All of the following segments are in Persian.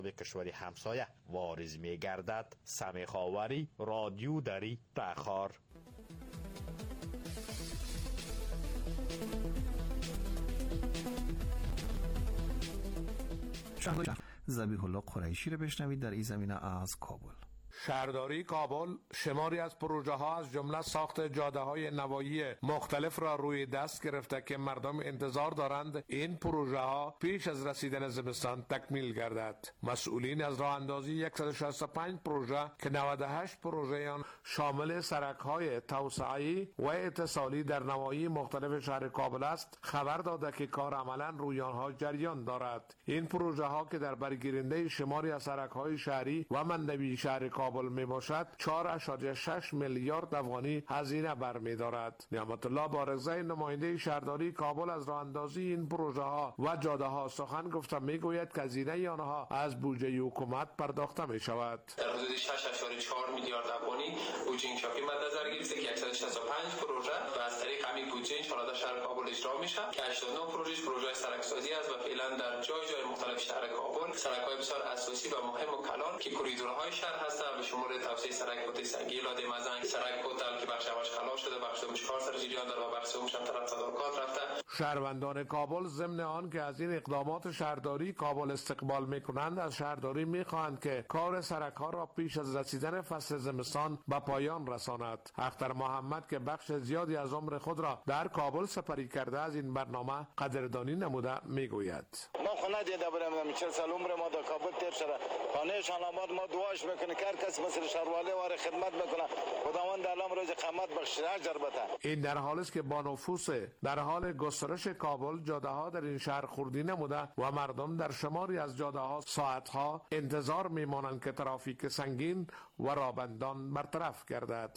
به کشور همسایه وارد می گردد. سمیخاوری رادیو دری تاخار. ذبیح الله قریشی رو بشنوید در این زمینه از کابل. شهرداری کابل شماری از پروژه ها از جمله ساخت جاده های نوایی مختلف را روی دست گرفته که مردم انتظار دارند این پروژه ها پیش از رسیدن زمستان تکمیل گردد. مسئولین از راه اندازی 165 پروژه که 98 پروژه آن شامل سرک های توسعه‌ای و اتصالی در نواحی مختلف شهر کابل است خبر داده که کار عملا روی آنها جریان دارد. این پروژه ها که در برگیرنده شماری از سرک های شهری و مندوی شهر کابل می باشد 4.6 میلیارد افغانی هزینه برمی‌دارد. نعمت الله بارزی نماینده شهرداری کابل از راه اندازی این پروژه ها و جاده ها سخن گفته میگوید که هزینه آنها از بودجه حکومت پرداخته می شود. در حدود 6.4 میلیارد افغانی بودجه انکشافی مد نظر گرفته که 165 پروژه و از طریق همین بودجه ان شاءالله در شهر کابل اجرا میشه که 89 پروژه سرکسازی است و فعلا در جای مختلف شهر کابل سرک‌های بسیار اساسی و مهم و کلان که کوریدورهای شهر هستند به شمول توسعه سرک کوته سنگی لاده مزنگ، سرک کوتل که بخش اولش خلاص شده، بخش دومش کار سر جریان داره و بخش سومش هم طرف تدارکات رفته. شهروندان کابل ضمن آن که از این اقدامات شهرداری کابل استقبال میکنند از شهرداری میخواهند که کار سرک ها را پیش از رسیدن فصل زمستان به پایان رساند. اختر محمد که بخش زیادی از عمر خود را در کابل سپری کرده از این برنامه قدردانی نموده میگوید. ما خونه دیده بودم 40 سال عمر ما در کابل تیر شده. خانهشان آباد ما دعاش میکنه که هر کس مثل شهروالی واره خدمت میکنه. خداوند علام روز قیامت بخشید اجر بده. این در حالی است که با نفوس در حال گسترش کابل جاده ها در این شهر خردی نموده و مردم در شماری از جاده ها ساعت ها انتظار میمانند که ترافیک سنگین و رابندان برطرف گردد.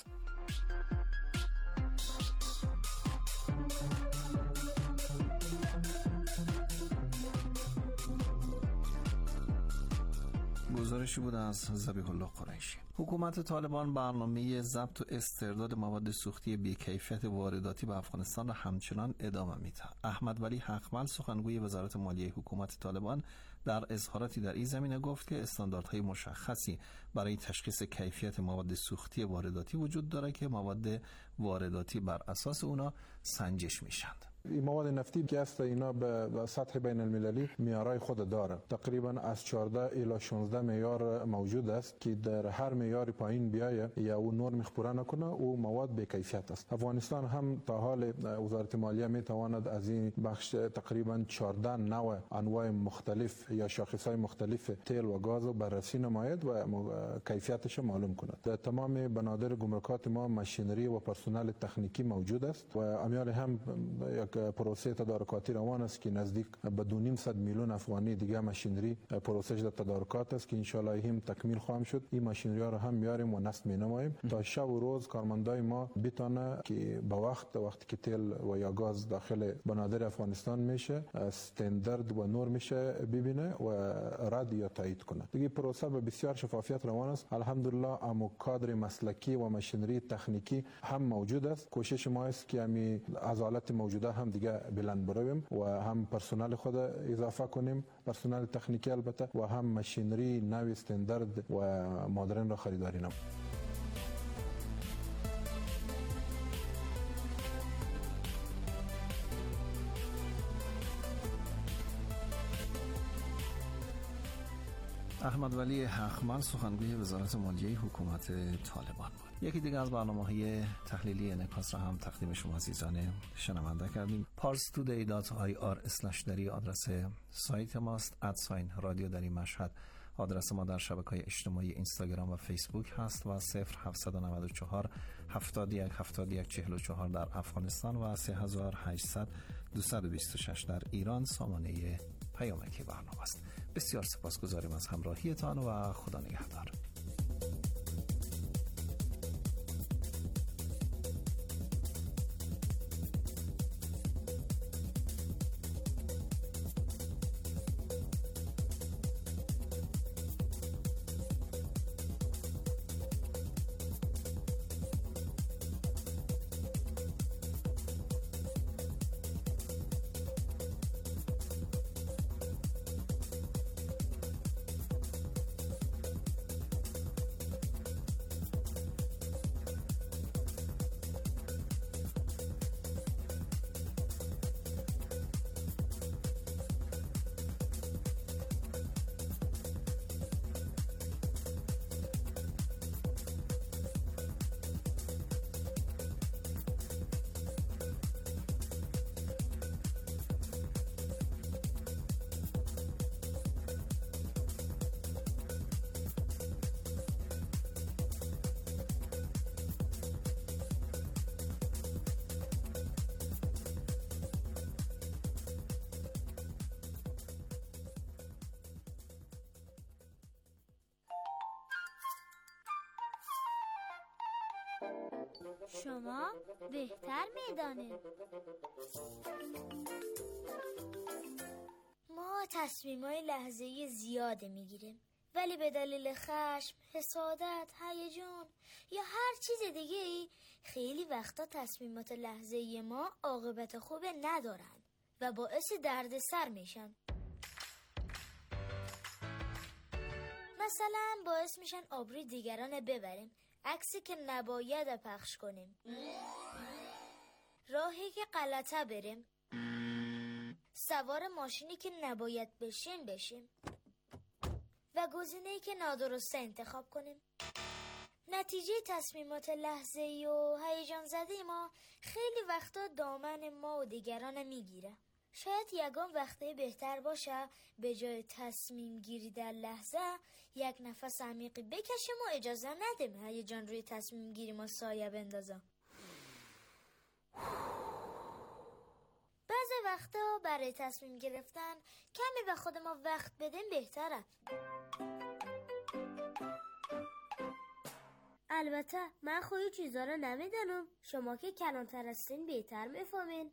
گزارشی بود از ذبیح الله قریشی. حکومت طالبان برنامه ضبط و استرداد مواد سوختی بی‌کیفیت وارداتی به افغانستان را همچنان ادامه می‌دهد. احمد ولی حقمل سخنگوی وزارت مالیه حکومت طالبان در اظهاراتی در این زمینه گفت که استانداردهای مشخصی برای تشخیص کیفیت مواد سوختی وارداتی وجود دارد که مواد وارداتی بر اساس اونا سنجش میشند. این مواد نفتی که است اینا به سطح بین المللی معیارای خود داره. تقریبا از 14 الی 16 معیار موجود است که در هر معیار پایین بیایه یا اون نرم خبره نکنه او مواد به کیفیت است. افغانستان هم تا حال وزارت مالیه می تواند از این بخش تقریبا 14 نوع انواع مختلف یا شاخصهای مختلف تیل و گاز بررسی نماید و کیفیتش معلوم کند. در تمام بنادر گمرکات ما ماشینری و پرسنل تکنیکی موجود است و امیال هم یک پروسه تدارکاتی روان است که نزدیک به 2.5 میلیون افغانی دیگه ماشینری پروسش در تدارکات است که ان شاء الله هم تکمیل خواهم شد. این ماشینری ها رو هم میاریم و نصب مینماییم تا شب و روز کارمندای ما بتونه که به وقتی که تیل و یا گاز داخل بنادر افغانستان میشه استاندارد و نرم میشه ببینه و رد یا تایید کنه. دیگه پروسه به بسیار شفافیت روان است. الحمدلله امو کادر مسلکی و ماشینری تکنیکی هم موجود است. کوشش ما است که همین عضلات موجوده هم دیگه بلند برویم و هم پرسنل خود اضافه کنیم، پرسنل تکنیکی البته، و هم ماشینری نوی استاندارد و مدرن را خریداری نماییم. احمد ولی حقمل سخنگوی وزارت مالیه حکومت طالبان بود. یکی دیگه از برنامه‌های تحلیلی انعکاس را هم تقدیم شما عزیزان شنونده کردیم. parstoday.ir/dari آدرس سایت ماست. @رادیو دری مشهد آدرس ما در شبکه‌های اجتماعی اینستاگرام و فیسبوک هست و 0794 71 71 44 در افغانستان و 3800 226 در ایران سامانه پیامکی برنامه است. بسیار سپاسگزاریم از همراهیتان و خدا نگهدار. شما بهتر میدانید. ما تصمیم‌های لحظه‌ای زیاده میگیریم، ولی به دلیل خشم، حسادت، هیجان یا هر چیز دیگه‌ای خیلی وقتا تصمیمات لحظه‌ای ما عاقبت خوب ندارن و باعث دردسر میشن. مثلا باعث میشن آبروی دیگران ببریم، عکسی که نباید پخش کنیم، راهی که غلطه بریم، سوار ماشینی که نباید بشیم و گزینه‌ای که نادرسته انتخاب کنیم. نتیجه تصمیمات لحظه‌ای و هیجان زده ما خیلی وقتا دامن ما و دیگران میگیره. شاید یگان وقته بهتر باشه به جای تصمیم گیری در لحظه یک نفس عمیقی بکشیم و اجازه ندیم هیجان روی تصمیم گیری ما سایه بندازه. بعضی وقتا برای تصمیم گرفتن کمی به خود ما وقت بدیم بهتره. البته من خودی چیزا رو نمیدونم، شما که کلانتر هستین بهتر میفهمین.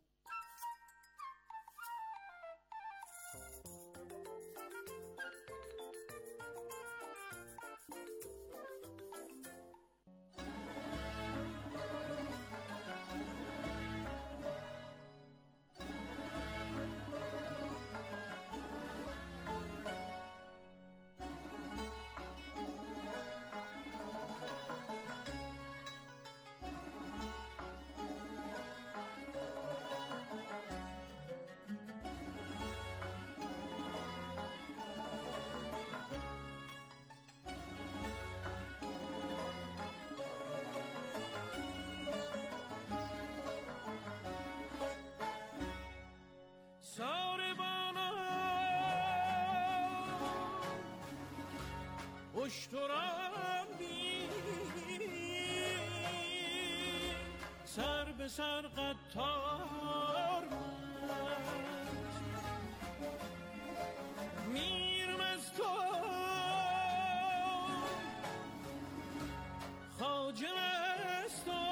اشتران بی سر به سر قطار میرم از تو خواجه از تو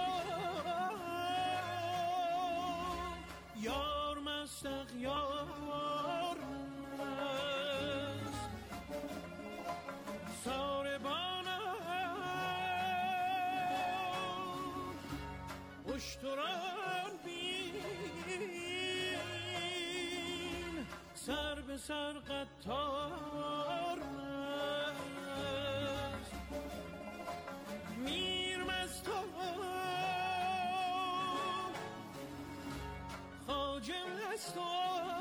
یار مستق یار اشتران بین سر به سر قطار میرم از تو خواجه از تو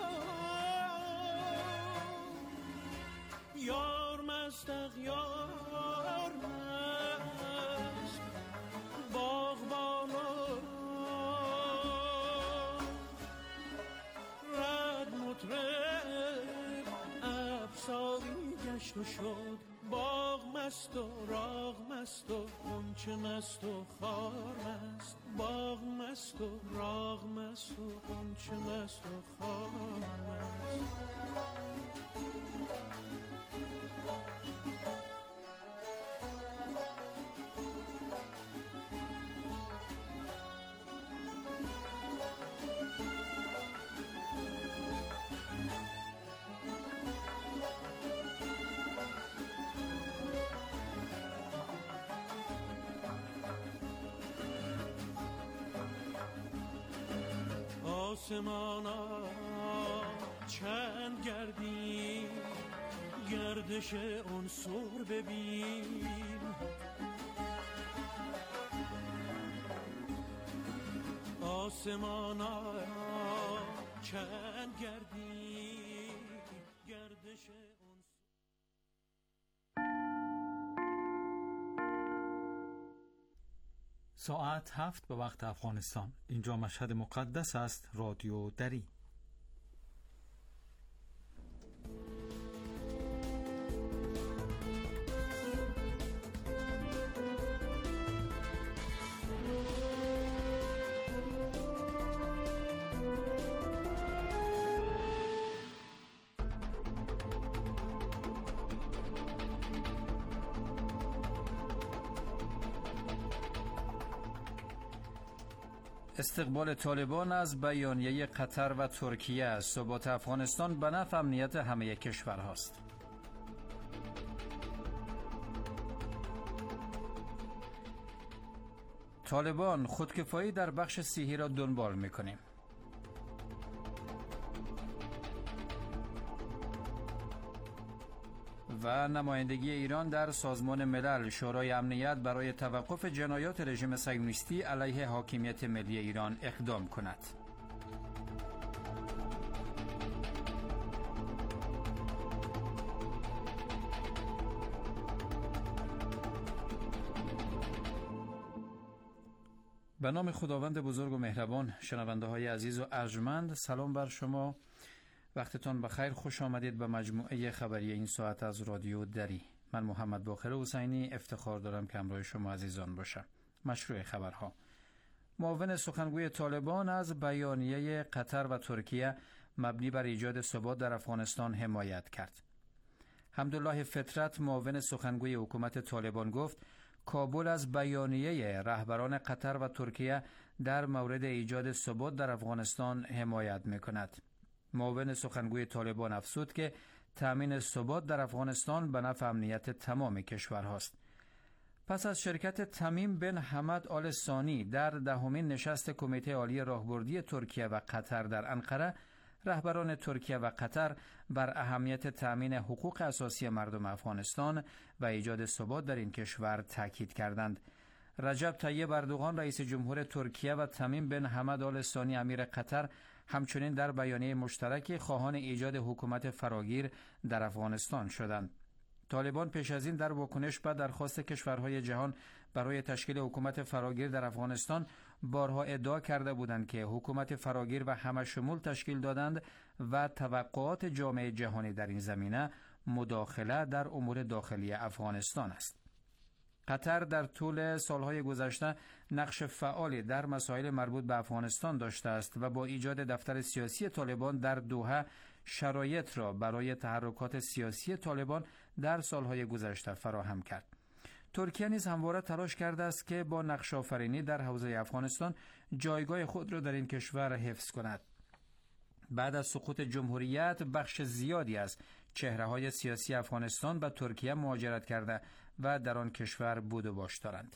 یار مستق یار مست باغبانا افساری گشت و شد باغ مست و راغ مست و غنچه مست و خار مست باغ مست و راغ مست و غنچه مست و خار مست آسمانا چند گردی گردش عنصر ببین آسمانا چند گردی گردش ساعت 7 به وقت افغانستان. اینجا مشهد مقدس است. رادیو دری. استقبال طالبان از بیانیه قطر و ترکیه، ثبات افغانستان به نفع امنیت همه کشورهاست. طالبان خودکفایی در بخش صحی را دنبال می‌کنیم. و نمایندگی ایران در سازمان ملل، شورای امنیت برای توقف جنایات رژیم صهیونیستی علیه حاکمیت ملی ایران اقدام کند. به نام خداوند بزرگ و مهربان. شنونده های عزیز و ارجمند، سلام بر شما. وقتتان بخیر، خوش آمدید به مجموعه خبری این ساعت از رادیو دری. من محمد باقر حسینی افتخار دارم که همراه شما عزیزان باشم. مشروع خبرها: معاون سخنگوی طالبان از بیانیه قطر و ترکیه مبنی بر ایجاد ثبات در افغانستان حمایت کرد. حمدالله فطرت، معاون سخنگوی حکومت طالبان، گفت کابل از بیانیه رهبران قطر و ترکیه در مورد ایجاد ثبات در افغانستان حمایت می‌کند. معاون سخنگوی طالبان افزود که تأمین ثبات در افغانستان به نفع امنیت تمام کشورهاست. پس از شرکت تمیم بن حمد آل ثانی در دهمین نشست کمیته عالی راهبردی ترکیه و قطر در انقره، رهبران ترکیه و قطر بر اهمیت تأمین حقوق اساسی مردم افغانستان و ایجاد ثبات در این کشور تاکید کردند. رجب طیب اردوغان رئیس جمهور ترکیه و تمیم بن حمد آل ثانی امیر قطر همچنین در بیانیه مشترک خواهان ایجاد حکومت فراگیر در افغانستان شدند. طالبان پیش از این در واکنش به درخواست کشورهای جهان برای تشکیل حکومت فراگیر در افغانستان بارها ادعا کرده بودند که حکومت فراگیر و همشمول تشکیل دادند و توقعات جامعه جهانی در این زمینه مداخله در امور داخلی افغانستان است. قطر در طول سالهای گذشته نقش فعالی در مسائل مربوط به افغانستان داشته است و با ایجاد دفتر سیاسی طالبان در دوحه شرایط را برای تحرکات سیاسی طالبان در سالهای گذشته فراهم کرد. ترکیه نیز همواره تلاش کرده است که با نقش آفرینی در حوزه افغانستان جایگاه خود را در این کشور حفظ کند. بعد از سقوط جمهوریت، بخش زیادی از چهره‌های سیاسی افغانستان به ترکیه مهاجرت کرده و در آن کشور بود و باش دارند.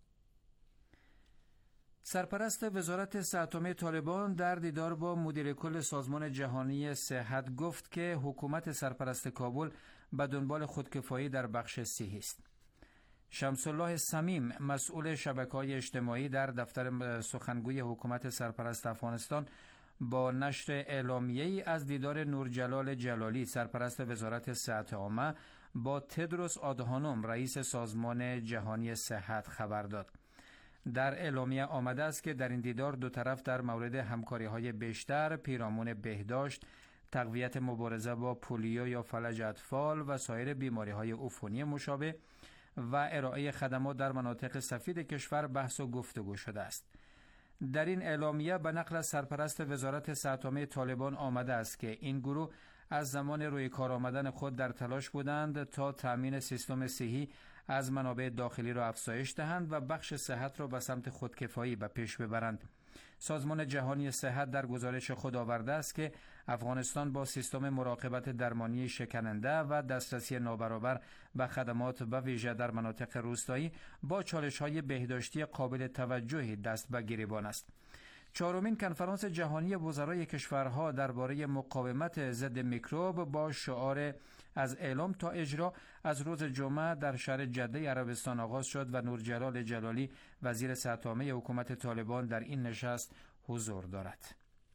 سرپرست وزارت صحت عامه طالبان در دیدار با مدیر کل سازمان جهانی صحت گفت که حکومت سرپرست کابل به دنبال خودکفایی در بخش صحی است. شمس الله صمیم، مسئول شبکه‌های اجتماعی در دفتر سخنگوی حکومت سرپرست افغانستان، با نشر اعلامیه‌ای از دیدار نورجلال جلالی، سرپرست وزارت صحت عامه، با تدروس آدهانوم، رئیس سازمان جهانی صحت، خبر داد. در اعلامیه آمده است که در این دیدار دو طرف در مورد همکاری‌های بیشتر، پیرامون بهداشت، تقویت مبارزه با پولیو یا فلج اطفال و سایر بیماری‌های عفونی مشابه و ارائه خدمات در مناطق سفید کشور بحث و گفتگو شده است. در این اعلامیه به نقل از سرپرست وزارت صحت عامه طالبان آمده است که این گروه از زمان روی کار آمدن خود در تلاش بودند تا تأمین سیستم صحی از منابع داخلی را افزایش دهند و بخش صحت را به سمت خودکفایی به پیش ببرند. سازمان جهانی صحت در گزارش خود آورده است که افغانستان با سیستم مراقبت درمانی شکننده و دسترسی نابرابر به خدمات به ویژه در مناطق روستایی با چالش‌های بهداشتی قابل توجهی دست به گریبان است. چهارمین کنفرانس جهانی وزرای کشورها درباره مقاومت ضد میکروب با شعار از اعلام تا اجرا از روز جمعه در شهر جده عربستان آغاز شد و نورجلال جلالی، وزیر صحت عامه حکومت طالبان، در این نشست حضور دارد.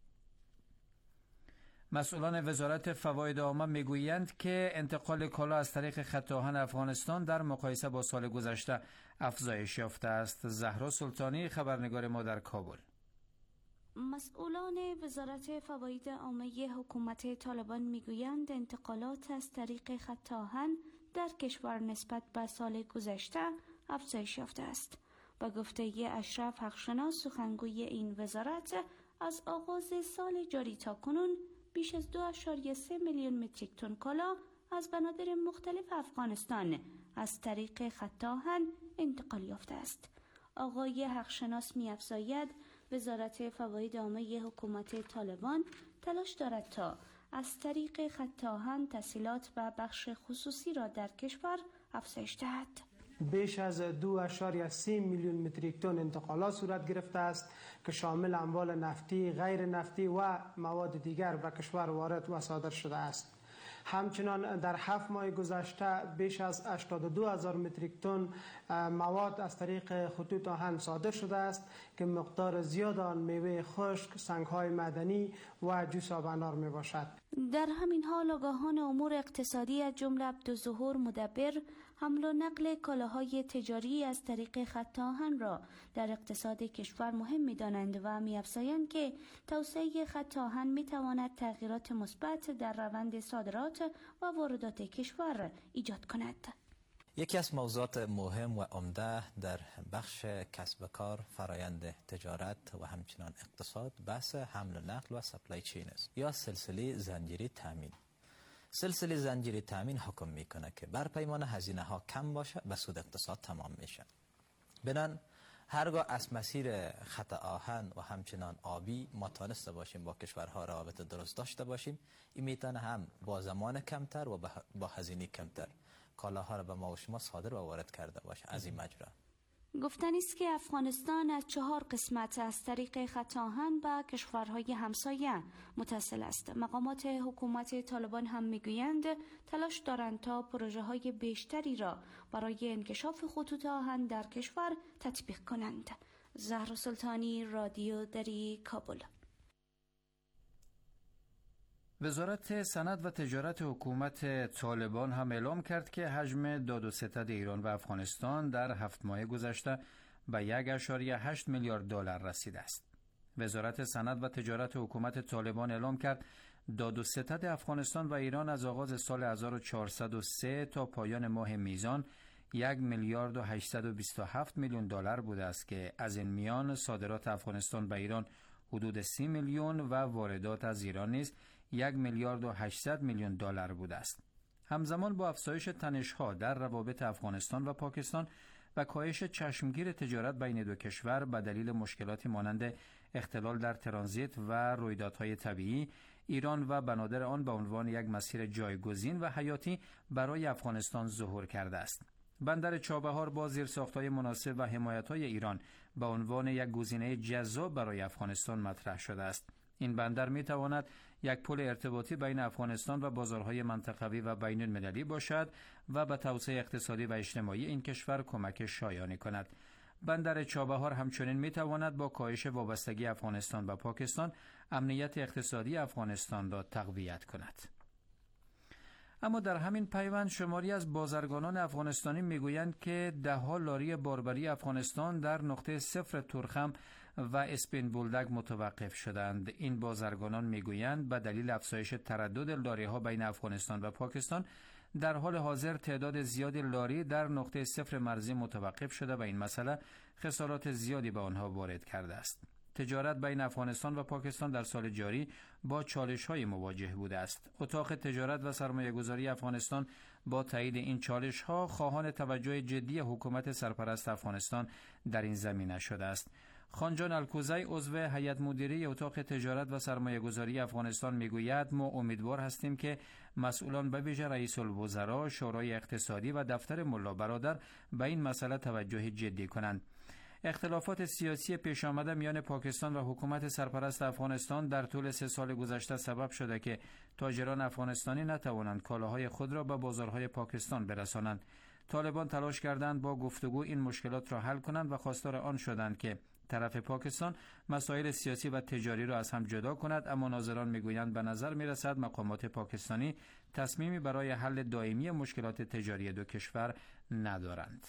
مسئولان وزارت فواید عامه میگویند که انتقال کالا از طریق خط آهن افغانستان در مقایسه با سال گذشته افزایش یافته است. زهرا سلطانی، خبرنگار ما در کابل. مسئولان وزارت فواید عامه حکومت طالبان میگویند انتقالات از طریق خط آهن در کشور نسبت به سال گذشته افزایش یافته است. با گفته اشرف حقشناس، سخنگوی این وزارت، از آغاز سال جاری تا کنون بیش از 2.3 میلیون متریک تن کالا از بنادر مختلف افغانستان از طریق خط آهن انتقال یافته است. آقای حقشناس می‌افزاید وزارت فواید عامه حکومت طالبان تلاش دارد تا از طریق خط آهن تسهیلات و بخش خصوصی را در کشور افزایش دهد. بیش از 2.3 میلیون متریک تن انتقالات صورت گرفته است که شامل اموال نفتی، غیر نفتی و مواد دیگر به کشور وارد و صادر شده است. همچنان در 7 ماه گذشته بیش از 82,000 متریک تن مواد از طریق خطوط آهن صادر شده است که مقدار زیاد آن میوه خشک، سنگ‌های معدنی و جوس آب انار می باشد. در همین حال آگاهان امور اقتصادی از جمله عبدالظهور مدبر حمل و نقل کالاهای تجاری از طریق خط آهن را در اقتصاد کشور مهم می‌دانند و می‌افزایند که توسعه خط آهن می‌تواند تغییرات مثبت در روند صادرات و واردات کشور ایجاد کند. یکی از موضوعات مهم و عمده در بخش کسب و کار، فرایند تجارت و همچنان اقتصاد بحث حمل و نقل و سپلای چین است یا سلسله زنجیره تامین. سلسله زنجیره تامین حکم میکنه که بر پیمان هزینه ها کم باشه و سود اقتصاد تمام میشه. بنان هرگاه از مسیر خط آهن و همچنان آبی ما تانسته باشیم با کشورها روابط درست داشته باشیم، این میتونه هم با زمان کمتر و با هزینه کمتر کالاها را به ما و شما صادر و وارد کرده باشه از این مجرا. گفتنی است که افغانستان از 4 قسمت از طریق خط آهن به کشورهای همسایه متصل است. مقامات حکومت طالبان هم میگویند تلاش دارند تا پروژه‌های بیشتری را برای انکشاف خطوط آهن در کشور تطبیق کنند. زهرا سلطانی، رادیو دری، کابل. وزارت صنعت و تجارت حکومت طالبان هم اعلام کرد که حجم داد و ستد ایران و افغانستان در 7 ماه گذشته به 1.8 میلیارد دلار رسیده است. وزارت صنعت و تجارت حکومت طالبان اعلام کرد داد و ستد افغانستان و ایران از آغاز سال 1403 تا پایان ماه میزان 1 میلیارد و 827 میلیون دلار بوده است که از این میان صادرات افغانستان به ایران حدود 30 میلیون و واردات از ایران نیز 1 میلیارد و 800 میلیون دلار بوده است. همزمان با افزایش تنش‌ها در روابط افغانستان و پاکستان و کاهش چشمگیر تجارت بین دو کشور به دلیل مشکلاتی مانند اختلال در ترانزیت و رویدادهای طبیعی، ایران و بنادر آن به عنوان یک مسیر جایگزین و حیاتی برای افغانستان ظهور کرده است. بندر چابهار با زیرساخت‌های مناسب و حمایت‌های ایران به عنوان یک گزینه جذاب برای افغانستان مطرح شده است. این بندر می‌تواند یک پل ارتباطی بین افغانستان و بازارهای منطقوی و بین المللی باشد و به توسعه اقتصادی و اجتماعی این کشور کمک شایانی کند. بندر چابهار همچنین می‌تواند با کاهش وابستگی افغانستان و پاکستان امنیت اقتصادی افغانستان را تقویت کند. اما در همین پیوند شماری از بازرگانان افغانستانی میگویند که ده‌ها لاری باربری افغانستان در نقطه صفر تورخم و اسپین بولدک متوقف شدند. این بازرگانان میگویند به دلیل افزایش تردد لاری‌ها بین افغانستان و پاکستان در حال حاضر تعداد زیادی لاری در نقطه صفر مرزی متوقف شده و این مسئله خسارات زیادی به آنها وارد کرده است. تجارت بین افغانستان و پاکستان در سال جاری با چالش‌های مواجه بوده است. اتاق تجارت و سرمایه‌گذاری افغانستان با تایید این چالش‌ها خواهان توجه جدی حکومت سرپرست افغانستان در این زمینه شده است. خانجان الکوزی عضو هیئت مدیره اتاق تجارت و سرمایه‌گذاری افغانستان میگوید ما امیدوار هستیم که مسئولان به ویژه رئیس الوزراء، شورای اقتصادی و دفتر ملا برادر به این مسئله توجه جدی کنند. اختلافات سیاسی پیش آمده میان پاکستان و حکومت سرپرست افغانستان در طول 3 سال گذشته سبب شده که تاجران افغانستانی نتوانند کالاهای خود را به بازارهای پاکستان برسانند. طالبان تلاش کردند با گفتگو این مشکلات را حل کنند و خواستار آن شدند که طرف پاکستان مسائل سیاسی و تجاری را از هم جدا کند، اما ناظران میگویند به نظر میرسد مقامات پاکستانی تصمیمی برای حل دائمی مشکلات تجاری دو کشور ندارند.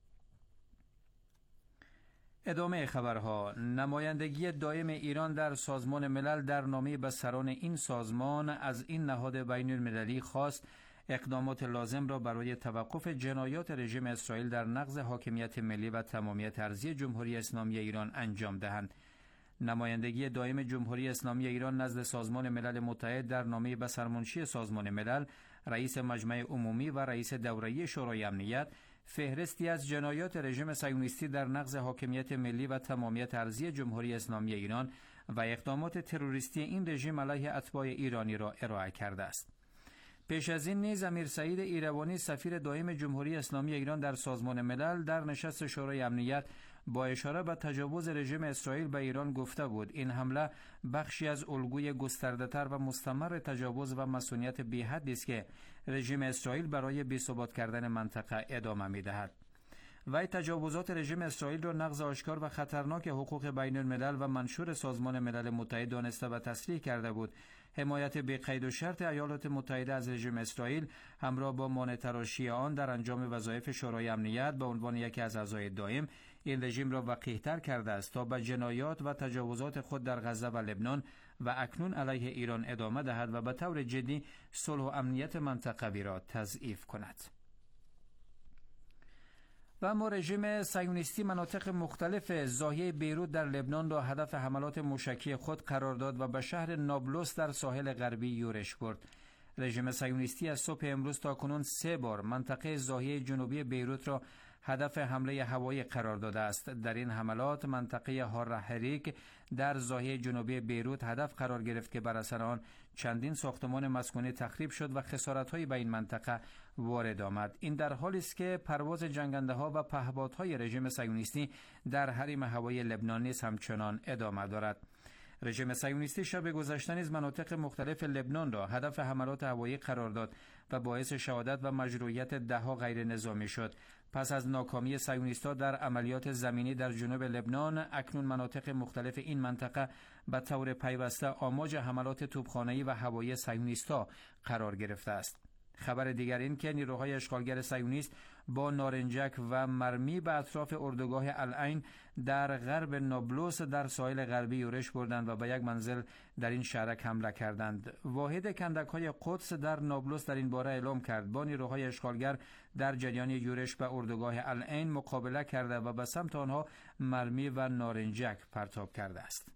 ادامه خبرها. نمایندگی دائم ایران در سازمان ملل در نامه به سران این سازمان از این نهاد بین المللی خواست اقدامات لازم را برای توقف جنایات رژیم اسرائیل در نقض حاکمیت ملی و تمامیت ارضی جمهوری اسلامی ایران انجام دهند. نمایندگی دائم جمهوری اسلامی ایران نزد سازمان ملل متحد در نامه به سرمنشی سازمان ملل، رئیس مجمع عمومی و رئیس دوره‌ای شورای امنیت فهرستی از جنایات رژیم صهیونیستی در نقض حاکمیت ملی و تمامیت ارضی جمهوری اسلامی ایران و اقدامات تروریستی این رژیم علیه اتباع ایرانی را ارائه کرده است. پیش از این نیز امیر سعید ایروانی سفیر دائم جمهوری اسلامی ایران در سازمان ملل در نشست شورای امنیت با اشاره به تجاوز رژیم اسرائیل به ایران گفته بود این حمله بخشی از الگوی گسترده‌تر و مستمر تجاوز و مصونیت بی‌حدی است که رژیم اسرائیل برای بی‌ثبات کردن منطقه ادامه می‌دهد. وی تجاوزات رژیم اسرائیل را نقض آشکار و خطرناک حقوق بین الملل و منشور سازمان ملل متحد دانسته و تصریح کرده بود. حمایت بی قید و شرط ایالات متحده از رژیم اسرائیل همراه با مانع‌تراشی آن در انجام وظایف شورای امنیت به عنوان یکی از اعضای دائم این رژیم را وقیح‌تر کرده است تا به جنایات و تجاوزات خود در غزه و لبنان و اکنون علیه ایران ادامه دهد و به طور جدی صلح و امنیت منطقوی را تضعیف کند. و اما رژیم صهیونیستی مناطق مختلف ناحیه بیروت در لبنان را هدف حملات موشکی خود قرار داد و به شهر نابلس در ساحل غربی یورش برد. رژیم صهیونیستی از صبح امروز تا کنون 3 بار منطقه ناحیه جنوبی بیروت را هدف حمله هوایی قرار داده است. در این حملات منطقه هارحریک در ناحیه جنوبی بیروت هدف قرار گرفت که بر اثر آن چندین ساختمان مسکونی تخریب شد و خسارت‌هایی به این منطقه وارد آمد. این در حالی است که پرواز جنگنده‌ها و پهپادهای رژیم صهیونیستی در حریم هوایی لبنان نیز همچنان ادامه دارد. رژیم صهیونیستی شب گذشته نیز مناطق مختلف لبنان را هدف حملات هوایی قرار داد و باعث شهادت و مجروحیت ده‌ها غیر نظامی شد. پس از ناکامی صهیونیست‌ها در عملیات زمینی در جنوب لبنان، اکنون مناطق مختلف این منطقه به طور پیوسته آماج حملات توپخانه‌ای و هوایی صهیونیست‌ها قرار گرفته است. خبر دیگر این که نیروهای اشغالگر صهیونیست با نارنجک و مرمی به اطراف اردوگاه العین در غرب نابلس در ساحل غربی یورش بردند و به یک منزل در این شهرک حمله کردند. واحد کندک‌های قدس در نابلس در این باره اعلام کرد با نیروهای اشغالگر در جریان یورش به اردوگاه العین مقابله کرده و به سمت آنها مرمی و نارنجک پرتاب کرده است.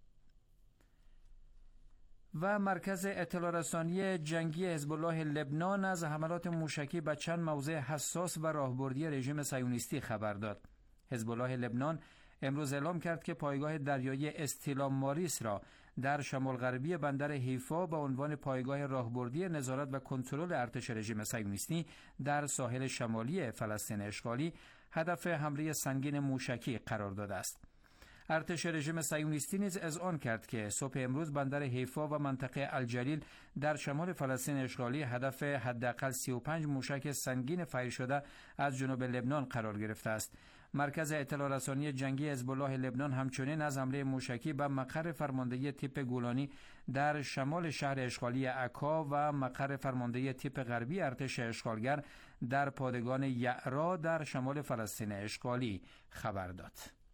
و مرکز اطلاع رسانی جنگی حزب الله لبنان از حملات موشکی به چند موضع حساس و راهبردی رژیم صهیونیستی خبر داد. حزب الله لبنان امروز اعلام کرد که پایگاه دریایی استیلا ماریس را در شمال غربی بندر حیفا به عنوان پایگاه راهبردی نظارت و کنترل ارتش رژیم صهیونیستی در ساحل شمالی فلسطین اشغالی هدف حمله سنگین موشکی قرار داده است. ارتش رژیم صهیونیستی نیز اذعان کرد که صبح امروز بندر حیفا و منطقه الجلیل در شمال فلسطین اشغالی هدف حداقل 35 موشک سنگین فیر شده از جنوب لبنان قرار گرفته است. مرکز اطلاع رسانی جنگی حزب الله لبنان همچنین از حمله موشکی به مقر فرماندهی تیپ گولانی در شمال شهر اشغالی عکا و مقر فرماندهی تیپ غربی ارتش اشغالگر در پادگان یعرا در شمال فلسطین اشغالی خبر داد.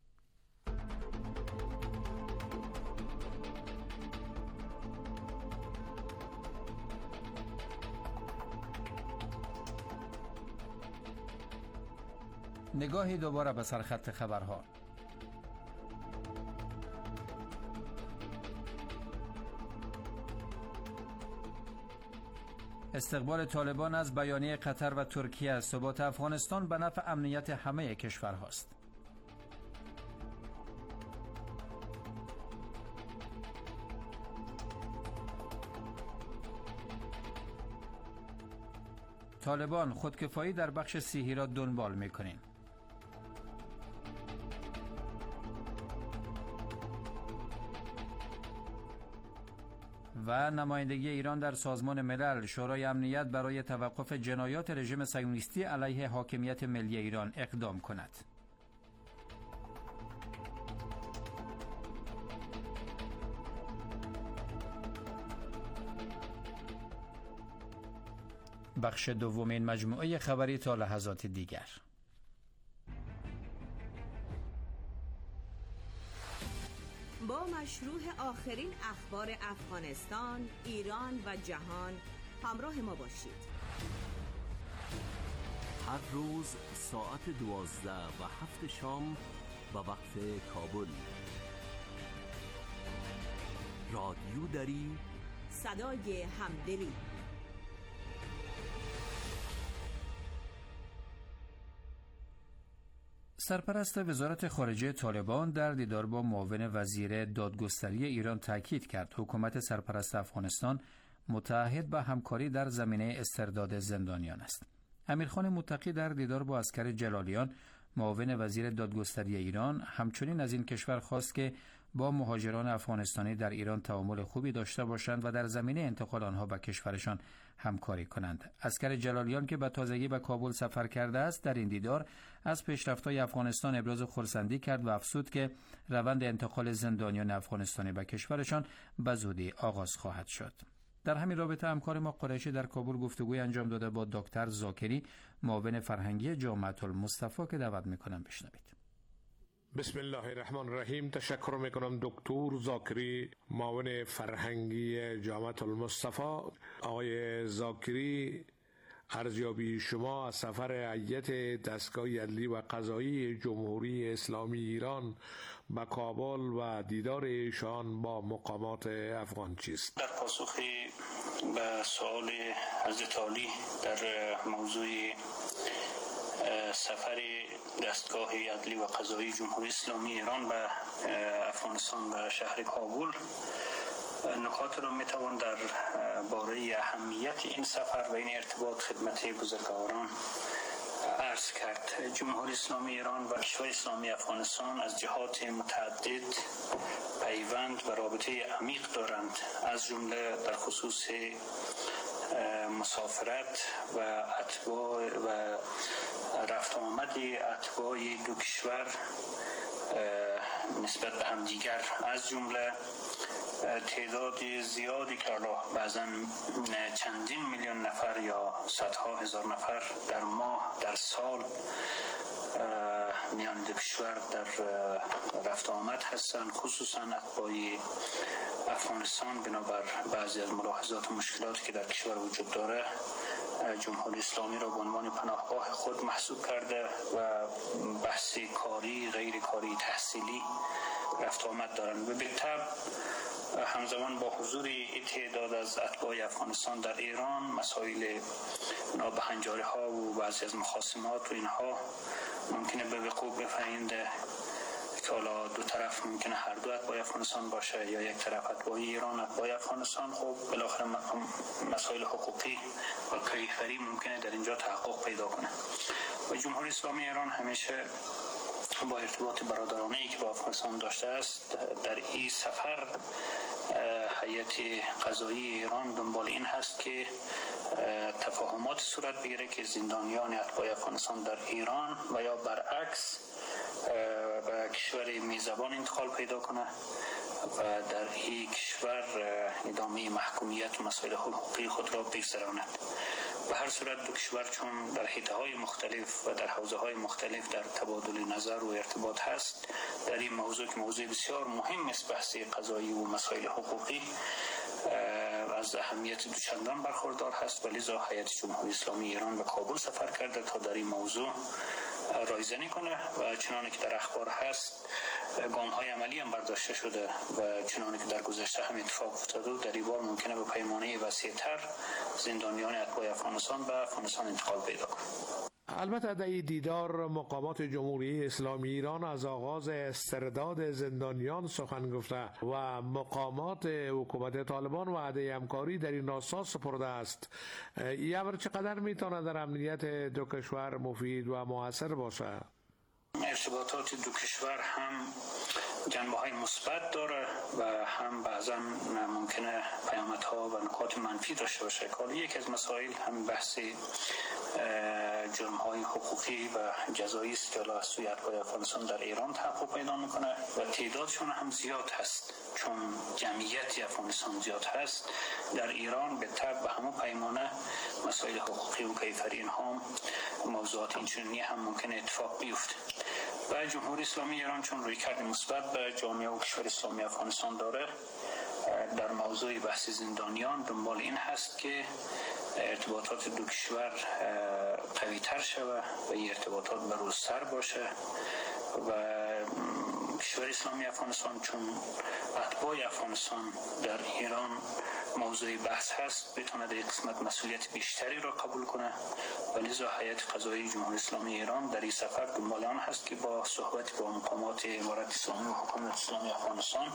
نگاهی دوباره به سرخط خبرها. استقبال طالبان از بیانیه قطر و ترکیه از ثبات افغانستان به نفع امنیت همه کشورهاست. طالبان خودکفایی در بخش سیاحی را دنبال می‌کنیم. و نمایندگی ایران در سازمان ملل شورای امنیت برای توقف جنایات رژیم صهیونیستی علیه حاکمیت ملی ایران اقدام کند. بخش دومین مجموعه خبری تا لحظات دیگر. با مشروع آخرین اخبار افغانستان، ایران و جهان همراه ما باشید. هر روز ساعت 12 و 7 شام به وقت کابل. رادیو دری، صدای همدلی. سرپرست وزارت خارجه طالبان در دیدار با معاون وزیر دادگستری ایران تاکید کرد حکومت سرپرست افغانستان متعهد به همکاری در زمینه استرداد زندانیان است. امیرخان متقی در دیدار با عسکر جلالیان معاون وزیر دادگستری ایران همچنین از این کشور خواست که با مهاجران افغانستانی در ایران تعامل خوبی داشته باشند و در زمینه انتقال آنها به کشورشان همکاری کنند. عسکر جلالیان که به تازگی به کابل سفر کرده است در این دیدار از پیشرفت‌های افغانستان ابراز خرسندی کرد و افزود که روند انتقال زندانیان افغانستانی به کشورشان به زودی آغاز خواهد شد. در همین رابطه همکار ما قریشی در کابل گفتگوی انجام داده با دکتر زاکری معاون فرهنگی جامعه المصطفی که دعوت می‌کنم بشنوید. بسم الله الرحمن الرحیم. تشکر میکنم دکتر زاکری معاون فرهنگی جامعه المصطفی. آقای زاکری، ارزیابی شما از سفر هیئت دستگاه عدلی و قضایی جمهوری اسلامی ایران به کابل و دیدار ایشان با مقامات افغان چیست؟ در پاسخ به سوال حضرت عالی در موضوع سفر دستگاه عدلی و قضایی جمهوری اسلامی ایران به افغانستان و شهر کابل، نکات را میتوان در باره اهمیت این سفر و این ارتباط خدمت بزرگواران عرض کرد. جمهوری اسلامی ایران و کشور اسلامی افغانستان از جهات متعدد پیوند و رابطه عمیق دارند، از جمله در خصوص مسافرت و اتباع و رفت آمد اتباع دو کشور نسبت به همدیگر، از جمله تعداد زیادی که بعضا چندین میلیون نفر یا صدها هزار نفر در ماه، در سال میان دو کشور در رفت آمد هستند، خصوصا اتباع افغانستان. بنابر بعضی از ملاحظات و مشکلاتی که در کشور وجود داره، جمهوری اسلامی را به عنوان پناهگاه خود محسوب کرده و بحث کاری، غیر کاری، تحصیلی رفت آمد دارند. و بالطبع همزمان با حضور این تعداد از اتباع افغانستان در ایران، مسائل نابهنجاری ها و بعضی از مخاصمات و اینها ممکنه به وقوع بپیونده که حالا دو طرف ممکنه هر دو اتباع افغانستان باشه یا یک طرف اتباع ایران، اتباع افغانستان. خب بالاخره مسائل حقوقی و کیفری ممکنه در اینجا تحقق پیدا کنه. و جمهوری اسلامی ایران همیشه با ارتباط برادرانه‌ای که با افغانستان داشته است، در این سفر هیئت قضایی ایران دنبال این هست که تفاهمات صورت بگیره که زندانیان اتباع افغانستان در ایران و یا برعکس به کشور میزبان انتقال پیدا کنه و در این کشور ادامه محکومیت و مسائل حقوقی خود را بگذراند. به هر صورت دو کشور چون در حیطه‌های مختلف و در حوزه‌های مختلف در تبادل نظر و ارتباط هست، در این موضوع که موضوع بسیار مهم است، بحث قضایی و مسائل حقوقی، از اهمیت دوچندان برخوردار هست و لذا هیئت جمهوری اسلامی ایران به کابل سفر کرده تا در این موضوع رایزنی کنه و چنانه که در اخبار هست گام‌های عملی هم برداشته شده و چنانه که در گذشته هم اتفاق افتاده و در این بار ممکنه به پیمانه وسیع‌تر زندانیان اتباع افغانستان به افغانستان انتقال پیدا کنه. البته در این دیدار مقامات جمهوری اسلامی ایران از آغاز استرداد زندانیان سخن گفته و مقامات حکومت طالبان وعده همکاری در این راستا سپرده است. این امر چقدر میتونه در امنیت دو کشور مفید و موثر باشه؟ ارتباطات دو کشور هم جنبه‌های مثبت داره و هم بعضا ممکنه پیامدها و نکات منفی داشته باشه. یکی از مسائل هم بحث جرم‌های حقوقی و جزایی است که از سوی اتباع افغانستان در ایران تحقق پیدا میکنه و تعدادشون هم زیاد هست. چون جمعیت افغانستان زیاد هست، در ایران به طبع به همون پیمانه مسائل حقوقی و کیفری اینها موضوعات اینچنینی هم ممکنه اتفاق بیفته. و جمهوری اسلامی ایران چون رویکرد مثبت به جامعه و کشور اسلامی افغانستان داره، در موضوع بحث زندانیان دنبال این هست که ارتباطات دو کشور قوی تر شود و این ارتباطات بروزتر باشه و کشور اسلامی افغانستان چون اتباع افغانستان در ایران موضوع بحث هست بتونه در قسمت مسئولیت بیشتری را قبول کنه. ولذا هیئت قضایی جمهوری اسلامی ایران در این سفر دنبال آن هست که با صحبت با مقامات امارت اسلامی و حکومت اسلامی افغانستان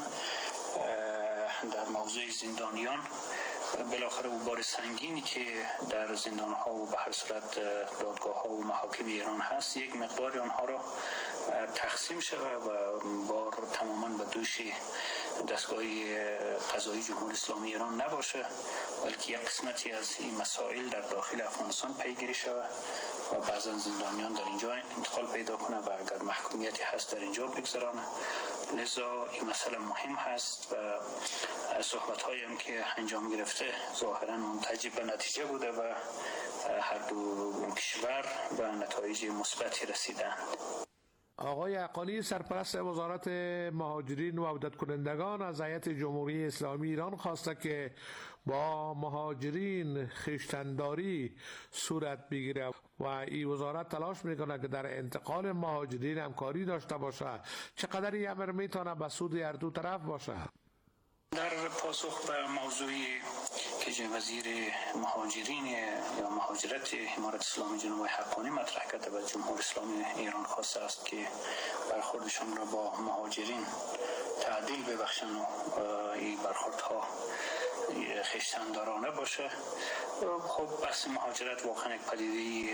در موضوع زندانیان، بالاخره او بار سنگینی که در زندان ها و به هر صورت دادگاه ها و محاکم ایران هست، یک مقدار آنها را تقسیم شود و بار تماما به دوش دستگاه قضایی جمهوری اسلامی ایران نباشه، بلکه یک قسمتی از این مسائل در داخل افغانستان پیگیری شود و بعضا زندانیان در اینجا انتقال پیدا کنه و اگر محکومیتی هست در اینجا بگذرانه. لذا این مسئله مهم هست و صحبت هایم که انجام گرفته ظاهرا منتج به نتیجه بوده و هر دو کشور به نتایج مثبتی رسیدند. آقای حقانی سرپرست وزارت مهاجرین و عودت کنندگان از هیئت جمهوری اسلامی ایران خواسته که با مهاجرین خویشتنداری صورت بگیره و این وزارت تلاش میکنه که در انتقال مهاجرین همکاری داشته باشه. چقدر این امر میتونه به سود هر دو طرف باشه؟ در پاسخ به موضوعی که وزیر مهاجرین یا مهاجرت امارت اسلامی جناب حقانی مطرح کرده و جمهوری اسلامی ایران خواسته است که برخوردشان را با مهاجرین تعدیل ببخشن و این برخوردها خویشتندارانه باشه. خب بحث مهاجرت واقعا یک پدیده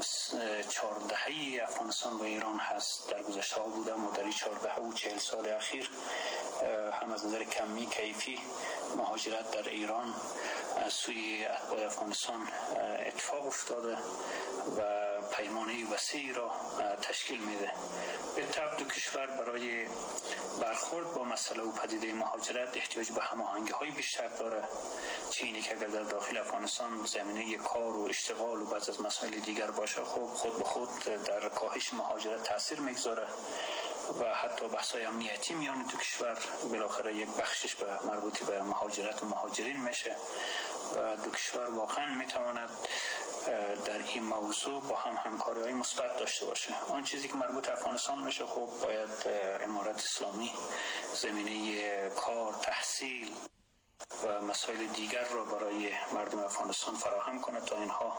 4 دهه افغانستان و ایران هست. در گذشته ها بوده و در این 14 و 40 سال اخیر هم از نظر کمی کیفی مهاجرت در ایران از سوی اتباع افغانستان اتفاق افتاده و پیمانه وسیعی را تشکیل میده. به طبع دو کشور برای برخورد با مسئله و پدیده مهاجرت احتیاج به هماهنگی‌های بیشتر داره. چینی که اگر در داخل افغانستان زمینه کار و اشتغال و بعض از مسائل دیگر باشه، خب خود به خود در کاهش مهاجرت تاثیر میگذاره و حتی بحث‌های امنیتی میان دو کشور بالاخره یک بخشش به مربوط به مهاجرت و مهاجرین میشه و دو کشور واقعا میتواند در این موضوع با هم همکاری‌های مثبت داشته باشه. آن چیزی که مربوط به افغانستان میشه، خب باید امارت اسلامی زمینه کار، تحصیل و مسائل دیگر را برای مردم افغانستان فراهم کنه تا اینها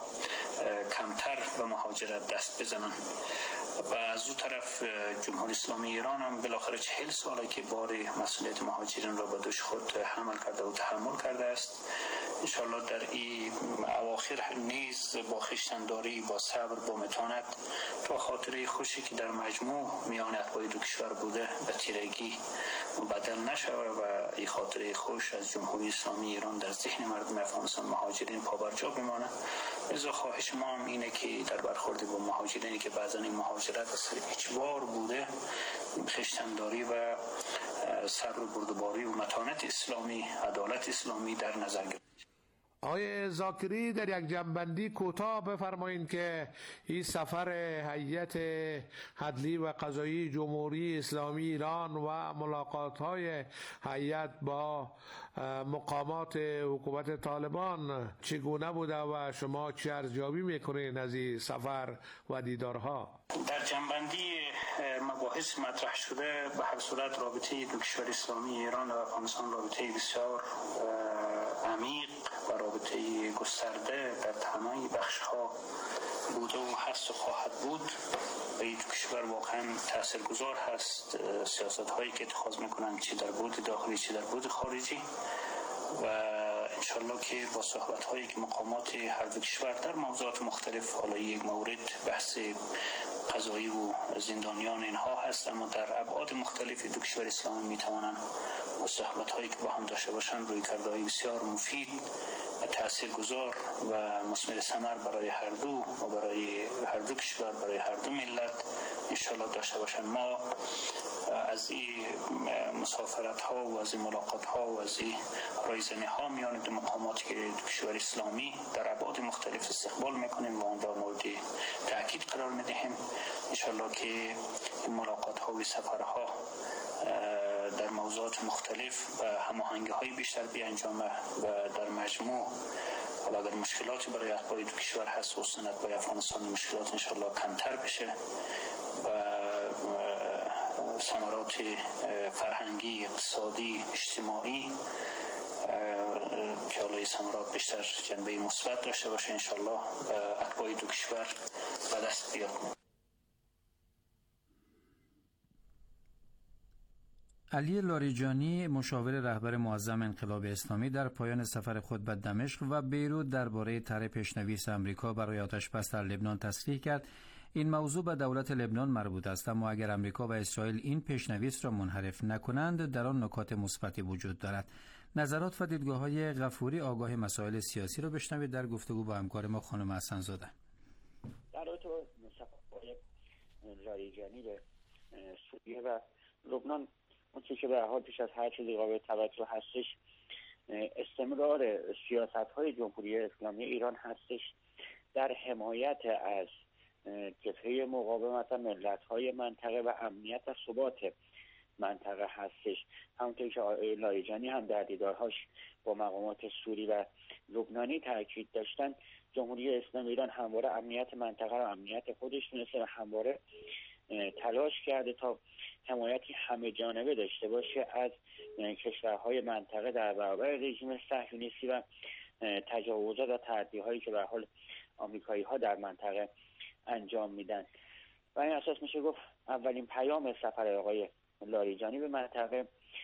کمتر به مهاجرت دست بزنن. و از اون طرف جمهوری اسلامی ایران هم بالاخره 40 ساله که بار مسئولیت مهاجرین را به دوش خود حمل کرده و تحمل کرده است. انشاءالله در این اواخر نیز با خویشتنداری، با صبر، با متانت تا خاطره خوشی که در مجموع میان اتباع دو کشور بوده به تیرگی بدل نشود و این خاطره خوش از جمهوری اسلامی ایران در ذهن مردم افغانستان مهاجرین پابرجا بمانه. لذا خواهش ما هم اینه که در برخورد با مهاجرینی که بعضا این مهاجرت از اجبار بوده، خویشتنداری و صبر و بردباری و متانت اسلامی، عدالت اسلامی در نظر گرفته. آقای زاکری در یک جنبندی کوتاه بفرمایید که این سفر هیئت عدلی و قضایی جمهوری اسلامی ایران و ملاقات‌های هیئت با مقامات حکومت طالبان چگونه بوده و شما چه ارزیابی میکنید از این سفر و دیدارها؟ در جنبندی مباحث مطرح شده به هر صورت رابطه دو کشور اسلامی ایران و افغانستان رابطه بسیار عمیق و رابطه گسترده در تمامی بخش‌ها بوده و هست و خواهد بود. و این دو کشور واقعا تاثیرگذار هست سیاست‌هایی که اتخاذ می‌کنن، چه در بود داخلی چه در بود خارجی. و انشالله که با صحبت‌هایی که مقامات هر دو کشور در موضوعات مختلف، حالا یک مورد بحث قضایی و زندانیان اینها هست، اما در ابعاد مختلف دو کشور اسلامی میتوانند با صحبت‌هایی که با هم داشته باشند روی کردهای بسیار مفید و تاثیرگذار و مثمر ثمر برای هر دو و برای هر دو کشور، برای هر دو ملت انشالله داشته باشند. ما از این مسافرت ها و از این ملاقات ها و از این رایزنی ها میان دو مقامات که دو کشور اسلامی در ابعاد مختلف استقبال میکنیم و آن را مورد تاکید قرار میدهیم. انشالله که این ملاقات ها و سفرها در موضوعات مختلف و هماهنگی های بیشتر بیانجامه و در مجموع و اگر مشکلاتی برای اتباع دو کشور هست و خصوصا اتباع افغانستان مشکلات انشالله کمتر بشه و ثمرات فرهنگی، اقتصادی، اجتماعی که حالا ثمرات بیشتر جنبه مثبت داشته باشه انشالله اتباع دو کشور به دست بیاد. علی لاریجانی مشاور رهبر معظم انقلاب اسلامی در پایان سفر خود به دمشق و بیروت درباره طرح پیشنویس آمریکا برای آتش‌بس در لبنان تصریح کرد این موضوع به دولت لبنان مربوط است، اما اگر آمریکا و اسرائیل این پیشنویس را منحرف نکنند در آن نکات مثبتی وجود دارد. نظرات و دیدگاه‌های غفوری آگاه مسائل سیاسی را بشنوید در گفتگو با همکار ما خانم حسن‌زاده. در رابطه با سفر لاریجانی به سوریه و لبنان اون چیزی که به حال پیش از هر چیزی قابل توجه هستش استمرار سیاست‌های جمهوری اسلامی ایران هستش در حمایت از جبهه مقاومت ملت‌های منطقه و امنیت و ثبات منطقه هستش. همونطور که لاریجانی هم در دیدارهاش با مقامات سوری و لبنانی تاکید داشتن، جمهوری اسلامی ایران همواره امنیت منطقه و امنیت خودش دونسته و همواره تلاش کرده تا حمایتی همه جانبه داشته باشه از کشورهای منطقه در برابر رژیم صهیونیستی و تجاوزات و تعدی‌هایی که به حال آمریکایی‌ها در منطقه انجام میدن. و این اساس میشه گفت اولین پیام سفر آقای لاریجانی به منطقه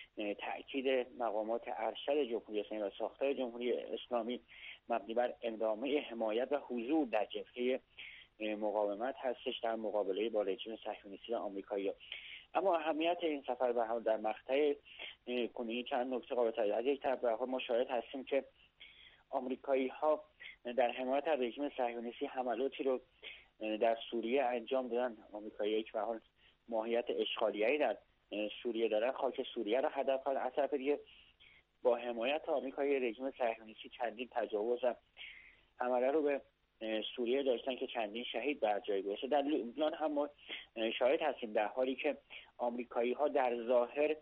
تأکید مقامات ارشد جمهوری اسلامی و ساختار جمهوری اسلامی مبنی بر ادامه حمایت و حضور در جبهه مقاومت هستش در مقابله با رژیم صهیونیستی و آمریکایی. اما اهمیت این سفر به حال در مقطع کنونی چند نکته قابل توجه. از یک طرف به حال ما شاهد هستیم که آمریکایی‌ها در حمایت از رژیم صهیونیستی حملاتی رو در سوریه انجام دادن. آمریکایی‌ها که به حال ماهیت اشغالیه‌ای در سوریه دارن، خاک سوریه را هدف قرار. از طرف دیگه با حمایت آمریکایی رژیم صهیونیستی چندین تجاوز و حمله رو به سوریه داشتن که چندین شهید بر جای گذاشته. در لبنان هم ما شاهد هستیم در حالی که آمریکایی‌ها در ظاهر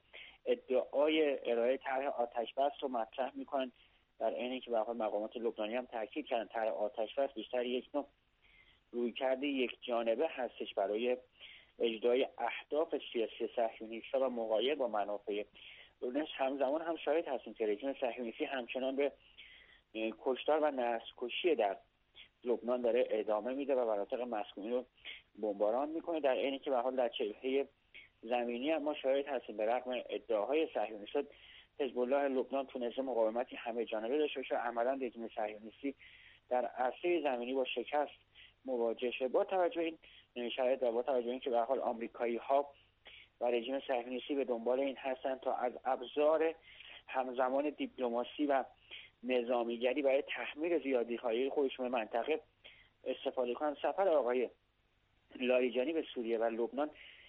ادعای ارائه طرح آتش‌بس رو مطرح می‌کنن، در عینی که به حال مقامات لبنانی هم تاکید کردن طرح آتش‌بس بیشتر یک نوع رویکرد یک جانبه هستش برای اجرای اهداف سیاسی صهیونیست‌ها و مغایر با منافع لبنان. همزمان هم شاهد هستیم که رژیم صهیونیستی همچنان به کشتار و نسل‌کشی در لبنان داره ادامه میده و مناطق مسکونی رو بمباران میکنه، در عینی که به حال در جبهه زمینی هم ما شاهد هستیم به رغم ادعاهای صهیونیست‌ها حزب الله لبنان تونسته مقاومتی همه جانبه داشته باشه. عملاً رژیم صهیونیستی در عرصه زمینی با شکست مواجه شده. با توجه این شرایط و با توجه این که به حال آمریکایی‌ها و رژیم صهیونیستی به دنبال این هستن تا از ابزار همزمان دیپلماسی و نظامیگری برای تحمیل زیادی‌خواهی خودشون به منطقه استفاده کنن، سفر آقای لاریجانی به سوریه و لبنان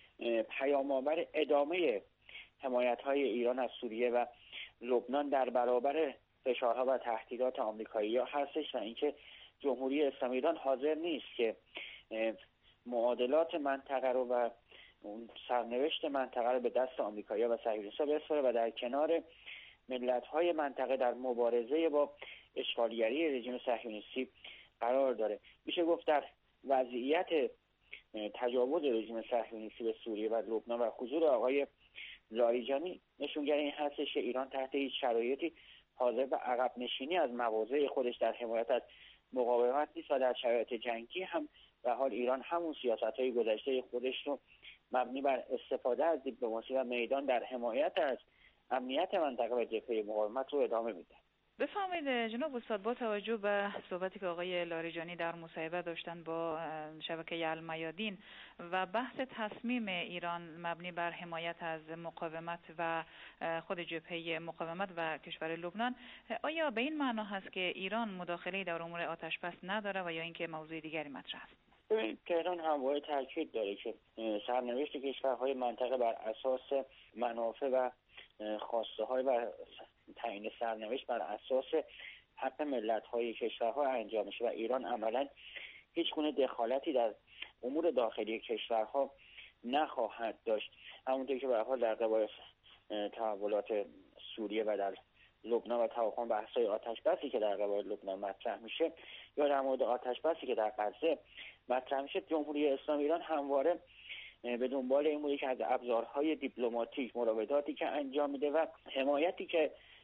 پیام‌آور ادامه حمایت‌های ایران از سوریه و لبنان در برابر فشارها و تهدیدات آمریکایی‌ها هستش و اینکه جمهوری اسلامی ایران حاضر نیست که معادلات منطقه رو و سرنوشت منطقه رو به دست آمریکایی‌ها و صهیونیست‌ها بسپاره و در کنار ملت‌های منطقه در مبارزه با اشغالگری رژیم صهیونیستی قرار داره. میشه گفت در وضعیت تجاوز رژیم صهیونیستی به سوریه و لبنان و حضور آقای لاریجانی نشونگر این هستش که ایران تحت هیچ شرایطی حاضر به عقب نشینی از مواضع خودش در حمایت از مقاومت نیست و در شرایط جنگی هم به حال ایران همون سیاست‌های گذشته خودش رو مبنی بر استفاده از دیپلماسی و میدان در حمایت از امنیت منطقه و جبهه مقاومت رو ادامه میده. بفرمایید جناب استاد، با توجه به صحبتی که آقای لاریجانی در مصاحبه داشتن با شبکه المیادین و بحث تصمیم ایران مبنی بر حمایت از مقاومت و خود جبهه مقاومت و کشور لبنان، آیا به این معنا هست که ایران مداخله در امور آتش‌بس نداره و یا اینکه موضوع دیگری مطرح است؟ ببینید تهران همواره تاکید داره که سرنوشت کشورهای منطقه بر اساس منافع و خواسته های و تعیین سرنوشت بر اساس حق ملت‌های کشورها انجام میشه و ایران عملاً هیچ گونه دخالتی در امور داخلی کشورها نخواهد داشت. همونطور که به هر حال در قبال تحولات سوریه و در لبنان و توافق بحث‌های آتش‌بسی که در قبال لبنان مطرح میشه یا در مورد آتش‌بسی که در غزه مطرح میشه، جمهوری اسلامی ایران همواره به دنبال این بوده که از ابزارهای دیپلماتیک، مراوداتی که انجام میده و حمایتی که از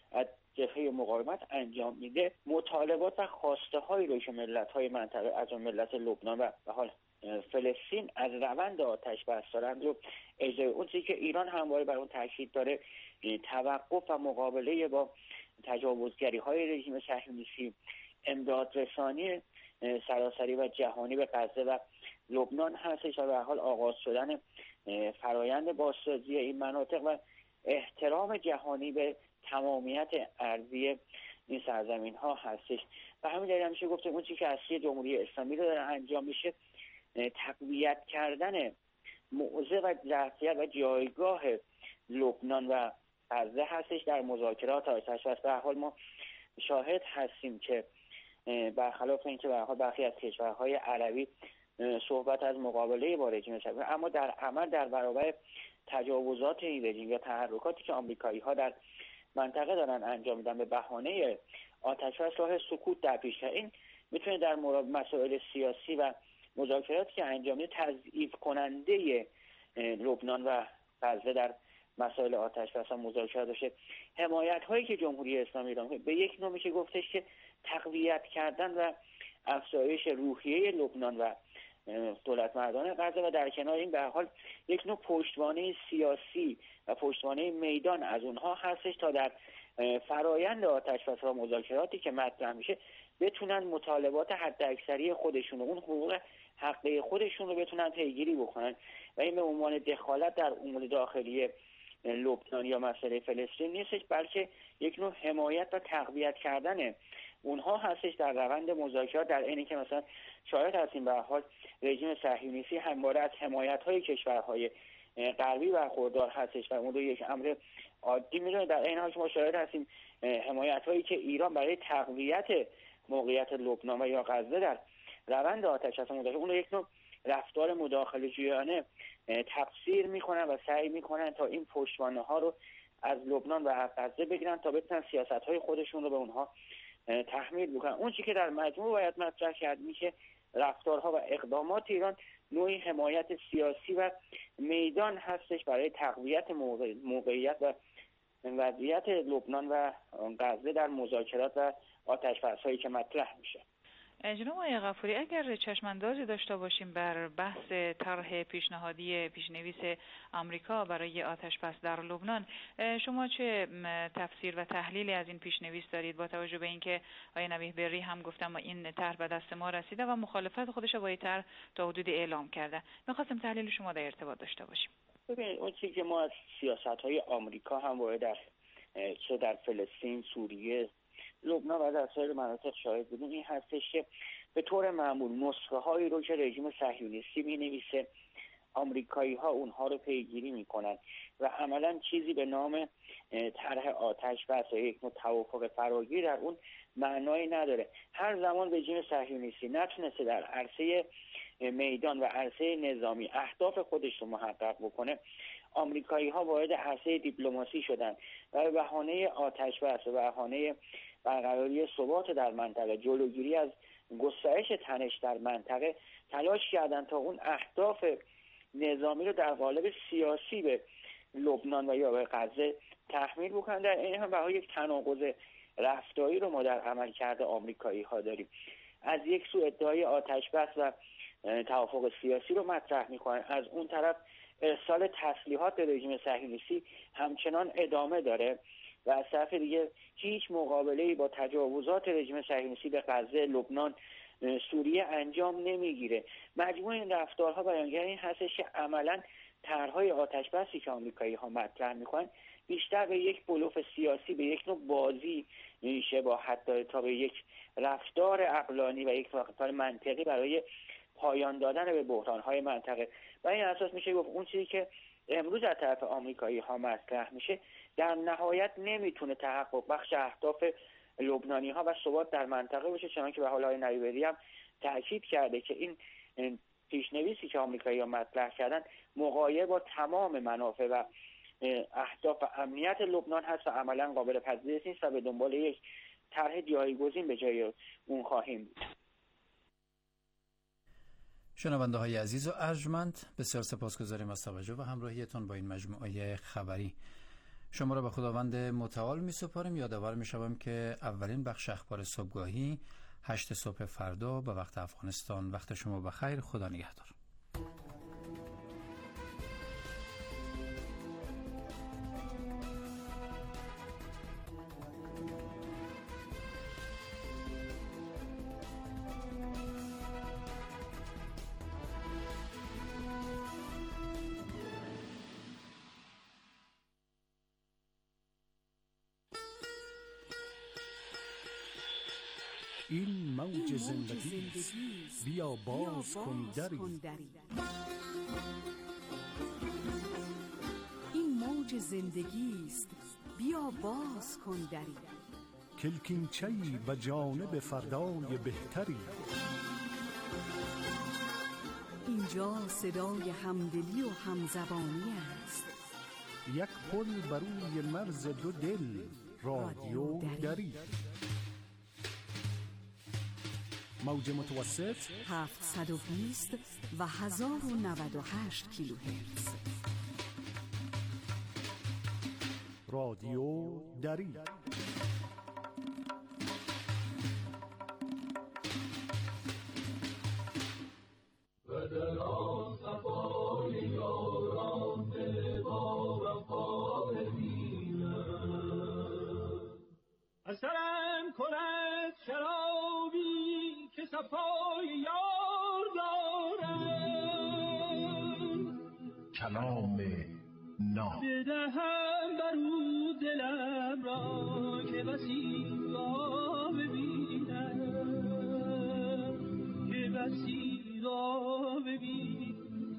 جبهه مقاومت انجام میده مطالبات و خواسته هایی رو که ملت های منطقه از اون ملت لبنان و به حال فلسطین از روند آتش بس دارند رو اجرای اون چیزی که ایران همواره بر اون تاکید داره توقف و مقابله با تجاوزگری های رژیم صهیونیستی، امداد رسانی سراسری و جهانی به غزه و لبنان هستش و به حال آغاز شدن فرایند بازسازی این مناطق و احترام جهانی به تمامیت ارضی این سرزمین ها هستش. و همین دلیل میشه گفت اون چیزی که اصلی جمهوری اسلامی رو داره انجام میشه تقویت کردن موضع و ظرفیت و جایگاه لبنان و غزه هستش در مذاکرات آتش بس. به حال ما شاهد هستیم که برخلاف اینکه به حال برخی از کشورهای عربی صحبت از مقابله با رژیم صهیونیستی، اما در عمل در برابر تجاوزات این رژیم یا تحرکاتی که آمریکایی‌ها در منطقه دارن انجام میدن به بهانه آتش بس راه سکوت در پیش. این میتونه در مورد مسائل سیاسی و مذاکراتی که انجام میده تضعیف کننده لبنان و غزه در مسائل آتش بس و مذاکرات باشه. حمایت هایی که جمهوری اسلامی ایران به یک نوع میشه گفتش که تقویت کردن و افزایش روحیه لبنان و دولت مردان غزه و در کنار این به هر حال یک نوع پشتوانه سیاسی و پشتوانه میدان از اونها هستش تا در فرایند آتش بس و مذاکراتی که مطرح میشه بتونن مطالبات حداکثری خودشون و اون حقوق حقیقی خودشون رو بتونن پیگیری بکنن و این به عنوان دخالت در امور داخلی لبنان یا مسئله فلسطین نیستش، بلکه یک نوع حمایت و تقویت کردن اونها هستش در روند مذاکرات، در اینی که مثلا شاهد هستیم به هر حال رژیم صهیونیستی همواره از حمایت‌های کشورهای غربی برخوردار هستش و اون رو یک امر عادی میدونه. در این حال ما شاهد هستیم حمایت‌هایی که ایران برای تقویت موقعیت لبنان و یا غزه در روند آتش بس مذاکرات اون رو یک نوع رفتار مداخله‌جویانه تفسیر میکنن و سعی میکنن تا این پشتوانه ها رو از لبنان و غزه بگیرن تا بتونن سیاست‌های خودشون رو به اونها تحمیل بکنن. اون چیزی که در مجموع باید مطرح کرد میشه رفتارها و اقدامات ایران نوعی حمایت سیاسی و میدان هستش برای تقویت موقعیت و وضعیت لبنان و غزه در مذاکرات و آتش‌بس‌هایی که مطرح میشه. جناب آقای غفوری، اگر چشماندازی داشته باشیم بر بحث طرح پیشنهادی پیشنویس آمریکا برای آتش بس در لبنان، شما چه تفسیر و تحلیلی از این پیشنویس دارید با توجه به اینکه آقای نبیه بری هم گفتم این طرح به دست ما رسیده و مخالفت خودش با این طرح تا حدود اعلام کرده؟ می‌خواستم تحلیل شما در ارتباط داشته باشیم. ببینید اون چیزی که ما از سیاست‌های آمریکا هم باید در فلسطین، سوریه، لبنان و در سایر مناطق شاهد بودیم این هستش که به طور معمول نسخه هایی رو که رژیم صهیونیستی می‌نویسه آمریکایی ها اونها رو پیگیری میکنن و عملا چیزی به نام طرح آتش بس یا یک نوع توافق فراگیر در اون معنایی نداره. هر زمان رژیم صهیونیستی نتونسته در عرصه میدان و عرصه نظامی اهداف خودش رو محقق بکنه، آمریکایی ها وارد عرصه دیپلماسی شدن و به بهانه آتش بس و بهانه برقراری ثبات در منطقه، جلوگیری از گسترش تنش در منطقه تلاش کردن تا اون اهداف نظامی رو در قالب سیاسی به لبنان و یا به غزه تحمیل بکنن. در این هم برای یک تناقض رفتاری رو ما در عمل کرده آمریکایی ها داریم. از یک سو ادعای آتش بس و توافق سیاسی رو مطرح میکنن، از اون طرف ارسال تسلیحات به رژیم صهیونیستی همچنان ادامه داره و از طرف دیگه هیچ مقابله‌ای با تجاوزات رژیم صهیونیستی به غزه، لبنان، سوریه انجام نمیگیره. مجموع این رفتارها بیانگر این هستش که عملاً طرح‌های آتش بسی که آمریکایی‌ها مطرح می‌کنن بیشتر به یک بلوف سیاسی، به یک نوع بازی شباهت داره تا به یک رفتار عقلانی و یک رفتار منطقی برای پایان دادن به بحران‌های منطقه. و این اساس میشه گفت اون چیزی که امروز از طرف آمریکایی‌ها مطرح میشه در نهایت نمیتونه تحقق بخش اهداف لبنانی‌ها و ثبات در منطقه باشه، چنانکه به حال های نبیبری هم تاکید کرده که این پیشنویسی که آمریکایی‌ها مطرح کردن مغایر با تمام منافع و اهداف و امنیت لبنان هست و عملاً قابل پذیرش نیست و به دنبال یک طرح جایگزین به جای اون خواهیم بود. شنونده های عزیز و ارجمند، بسیار سپاسگزاریم از توجه و همراهیتان با این مجموعه خبری. شما را به خداوند متعال می سپاریم. یادآور می شوم که اولین بخش اخبار صبحگاهی 8 صبح فردا به وقت افغانستان. وقت شما بخیر. خدا نگهدار. این موج زندگی است، بیا باز کن دری. این موج زندگی است، بیا باز کن دری. کلکینچه‌ای به جانب فردای بهتری. اینجا صدای همدلی و همزبانی است. یک پل بر روی مرز دو دل، رادیو دری. موج متوسط 720 و 1098 کیلوهرتز. رادیو دری. اثرم کند شرابی که صفای یار دارم، کلام ناب بدهم برو دلم را که بسی را ببینم، که بسی را ببینم.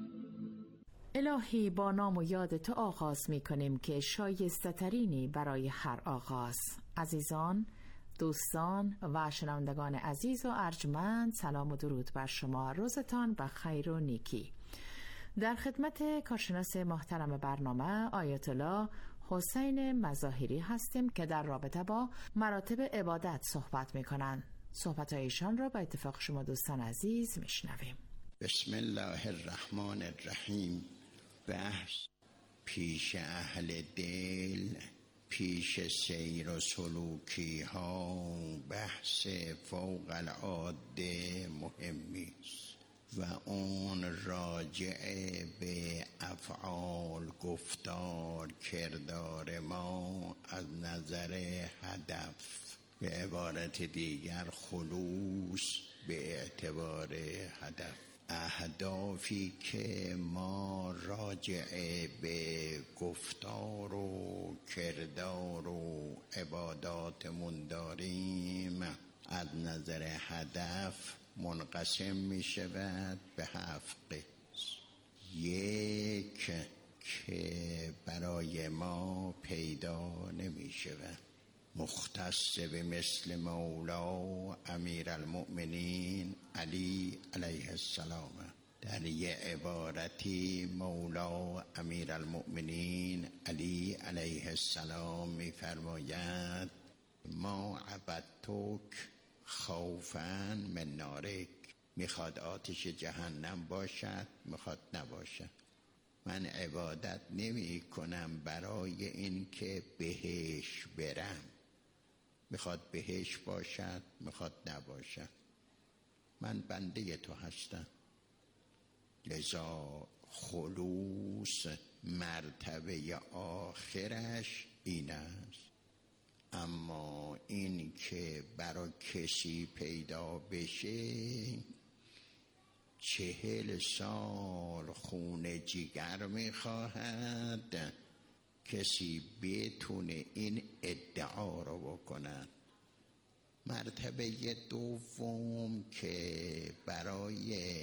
الهی با نام و یاد تو آغاز می کنیم که شایسته ترینی برای هر آغاز. عزیزان، دوستان و شنوندگان عزیز و ارجمند، سلام و درود بر شما. روزتان به خیر و نیکی. در خدمت کارشناس محترم برنامه آیت الله حسین مظاهری هستیم که در رابطه با مراتب عبادت صحبت می کنند. صحبت ایشان را به اتفاق شما دوستان عزیز می شنویم. بسم الله الرحمن الرحیم. بحث پیش اهل دل، پیش سیر و سلوکی ها بحث فوق العاده مهمی است و اون راجع به افعال، گفتار، کردار ما از نظر هدف، به عبارت دیگر خلوص به اعتبار هدف. اهدافی که ما راجع به گفتار و کردار و عباداتمون داریم از نظر هدف منقسم می شود به 7 قسم. یک که برای ما پیدا نمی شود، مختص به مثل مولا امیرالمؤمنین علی علیه السلام. در یه عبارتی مولا امیرالمؤمنین علی علیه السلام می فرماید ما عبدتک خوفاً من نارک. میخواد آتش جهنم باشد، میخواد نباشد. من عبادت نمی کنم برای این که بهش برم، میخواد بهش باشد، میخواد نباشد. من بنده تو هستم. لذا خلوص مرتبه آخرش این است. اما این که برای کسی پیدا بشه 40 سال خون جگر میخواهد کسی بتونه این ادعا رو بکنن. مرتبه دوم که برای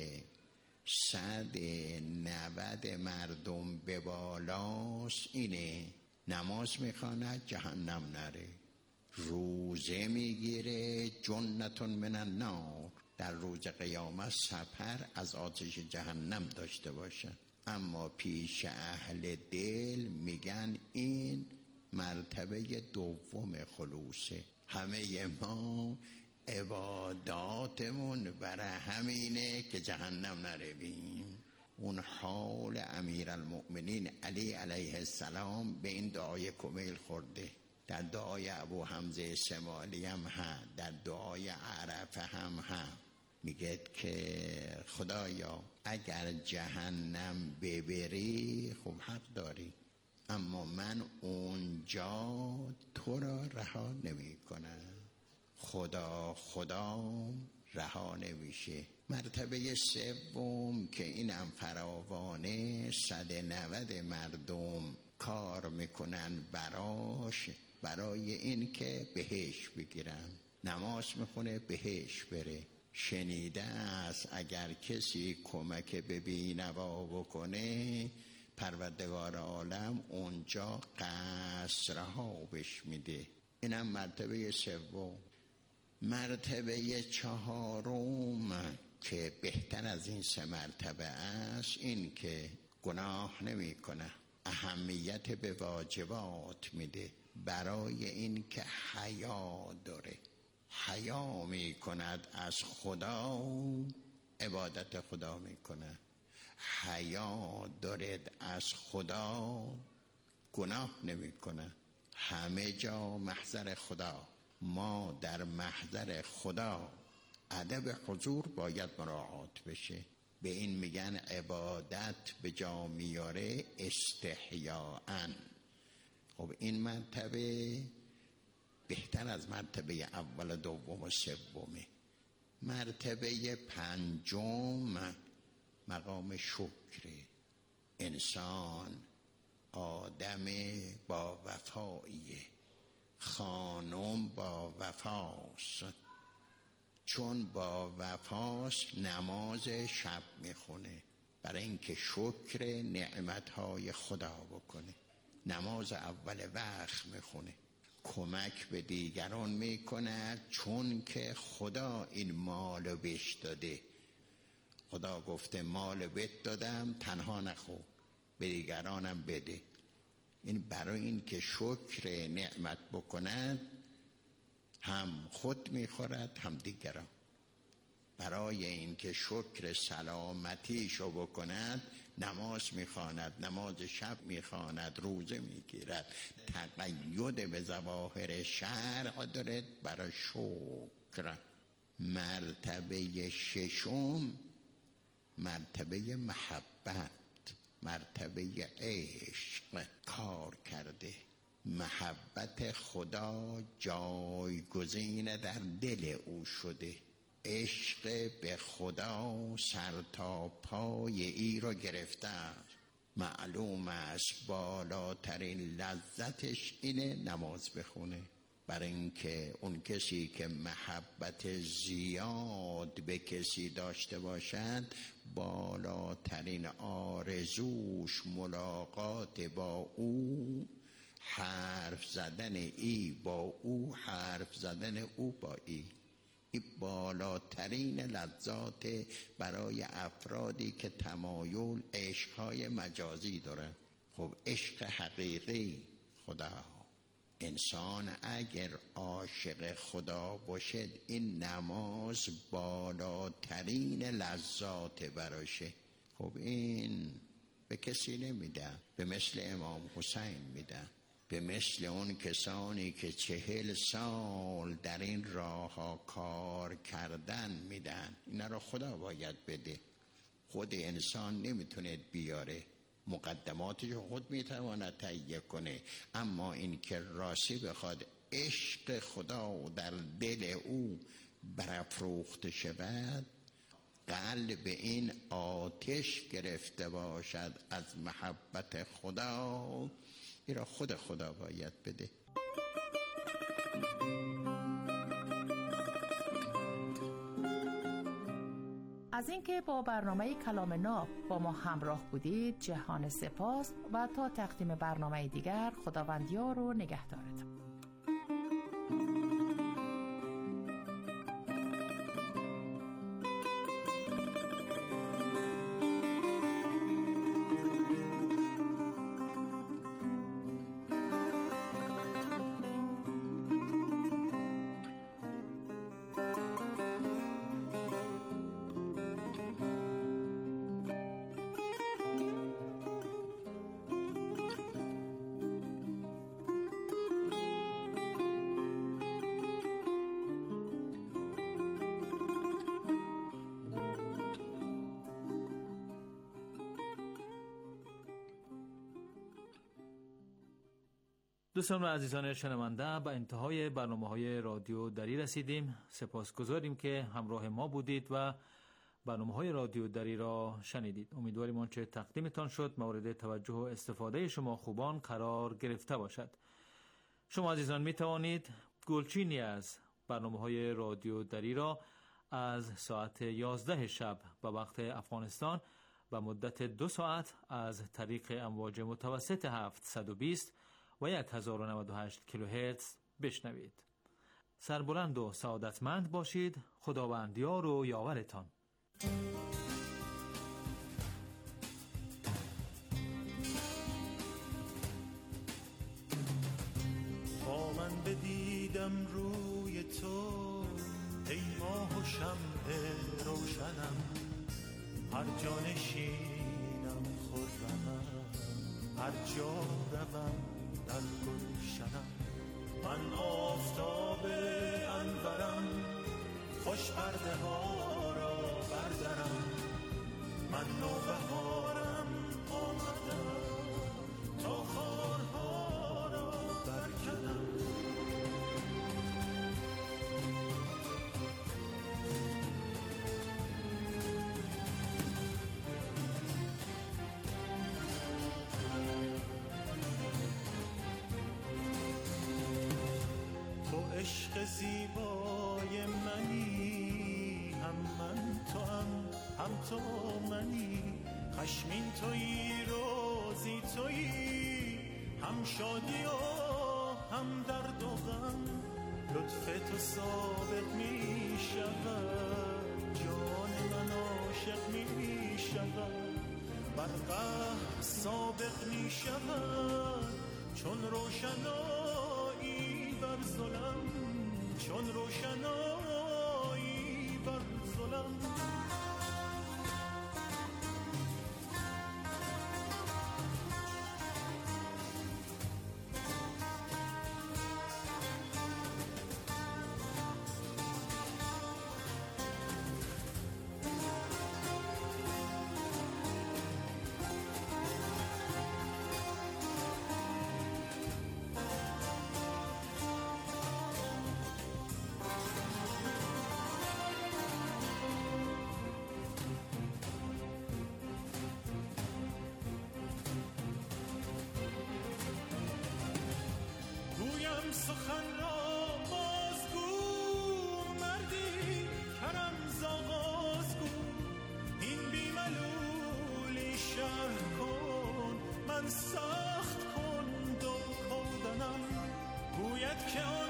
190 مردم به بالاست اینه: نماز میخواند جهنم نره، روزه میگیره جنتون من النار، در روز قیامت سپر از آتش جهنم داشته باشه. اما پیش اهل دل میگن این مرتبه دوم خلوصه. همه ما عباداتمون برای همینه که جهنم نرویم. اون حال امیرالمؤمنین علی علیه السلام به این دعای کمیل خورده. در دعای ابو حمزه شمالی هم در دعای عرفه هم میگه که خدایا اگر جهنم ببری خب حق داری، اما من اونجا تو را رها نمی کنم. خدا رها نمیشه. مرتبه سوم که اینم فراوانه، 190 مردم کار میکنن برای این که بهش بگیرن. نماز میخونه بهش بره. شنیده است اگر کسی کمک به بی‌نوا بکنه پروردگار عالم اونجا قصرها بهش میده. اینم مرتبه سوم. مرتبه چهارم که بهتر از این 3 مرتبه است، این که گناه نمی کنه، اهمیت به واجبات میده، برای این که حیا داره، حیا می کند از خدا، عبادت خدا می کنه، حیا دارد از خدا، گناه نمی کنه، همه جا محضر خدا. ما در محضر خدا ادب حضور باید مراعات بشه. به این میگن عبادت به جا میاره استحیاءً. خب این مرتبه بهتر از مرتبه اول، دوم و سومه. مرتبه پنجم مقام شکر. انسان آدم با وفاییه، خانم با وفاست. چون با وفاست نماز شب میخونه برای اینکه شکر نعمتهای خدا بکنه. نماز اول وقت میخونه، کمک به دیگران میکنه، چون که خدا این مال بهش داده. خدا گفته مال بهت دادم، تنها نخو، به دیگرانم بده. این برای این که شکر نعمت بکند، هم خود میخورد هم دیگران. برای این که شکر سلامتیشو بکند نماز میخواند، نماز شب میخواند، روزه میگیرد، تقید به ظواهر شرع دارد برای شکر. مرتبه ششم مرتبه محبت، مرتبه عشق کار کرده. محبت خدا جایگزین در دل او شده. عشق به خدا سر تا پای ای را گرفته. معلوم است بالاترین لذتش اینه نماز بخونه. برای اینکه اون کسی که محبت زیاد به کسی داشته باشد، بالاترین آرزوش ملاقات با او، حرف زدن ای با او، حرف زدن او با ای. این بالاترین لذات برای افرادی که تمایل عشقهای مجازی دارن. خب عشق حقیقی خدا، انسان اگر عاشق خدا باشد، این نماز بالاترین لذات براشه. خب این به کسی نمیدن، به مثل امام حسین میدن، به مثل اون کسانی که 40 سال در این راه ها کار کردن میدن. اینا رو خدا باید بده، خود انسان نمیتونه بیاره. مقدماتش خود میتواند تهیه کنه، اما این که راستی بخواد عشق خدا در دل او برافروخته شود، قلب این آتش گرفته باشد از محبت خدا، این را خود خدا باید بده. از اینکه با برنامه کلام ناب با ما همراه بودید جهان سپاس و تا تقدیم برنامه دیگر خداوند یار و نگهدارتان. دوستان و عزیزان شنونده، به انتهای برنامه‌های رادیو دری رسیدیم. سپاسگزاریم که همراه ما بودید و برنامه‌های رادیو دری را شنیدید. امیدواریم آنچه تقدیمتان شد مورد توجه و استفاده شما خوبان قرار گرفته باشد. شما عزیزان می توانید گلچینی از برنامه‌های رادیو دری را از ساعت 11 شب به وقت افغانستان به مدت 2 ساعت از طریق امواج متوسط 720 و 1098 کیلوهرتز بشنوید. سربلند و سعادتمند باشید. خداوند یار و یاورتان. با من بدیدم روی تو ای ماه و شمع روشنم، هر جا نشینم خرمم، هر جا روم در گلشنم. من آفتاب انورم، خوش پرده ها را بردارم. من نوبهارم آمدم تا خارها را برکنم. عشق زیبای منی، هم من تو هم تو منی. خشمین تویی روزی تویی، هم شادی و هم درد و غم. لطف تو سابق می شود، جان من عاشق می شود. برقه سابق می شود چون روشنایی بر ظلم، چون روشنایی بر ظلم. سخن را بازگو، مردی کرم زاغازگو. این بیملولی شرح کن، من سخت کن دو کودنم. گوید که آن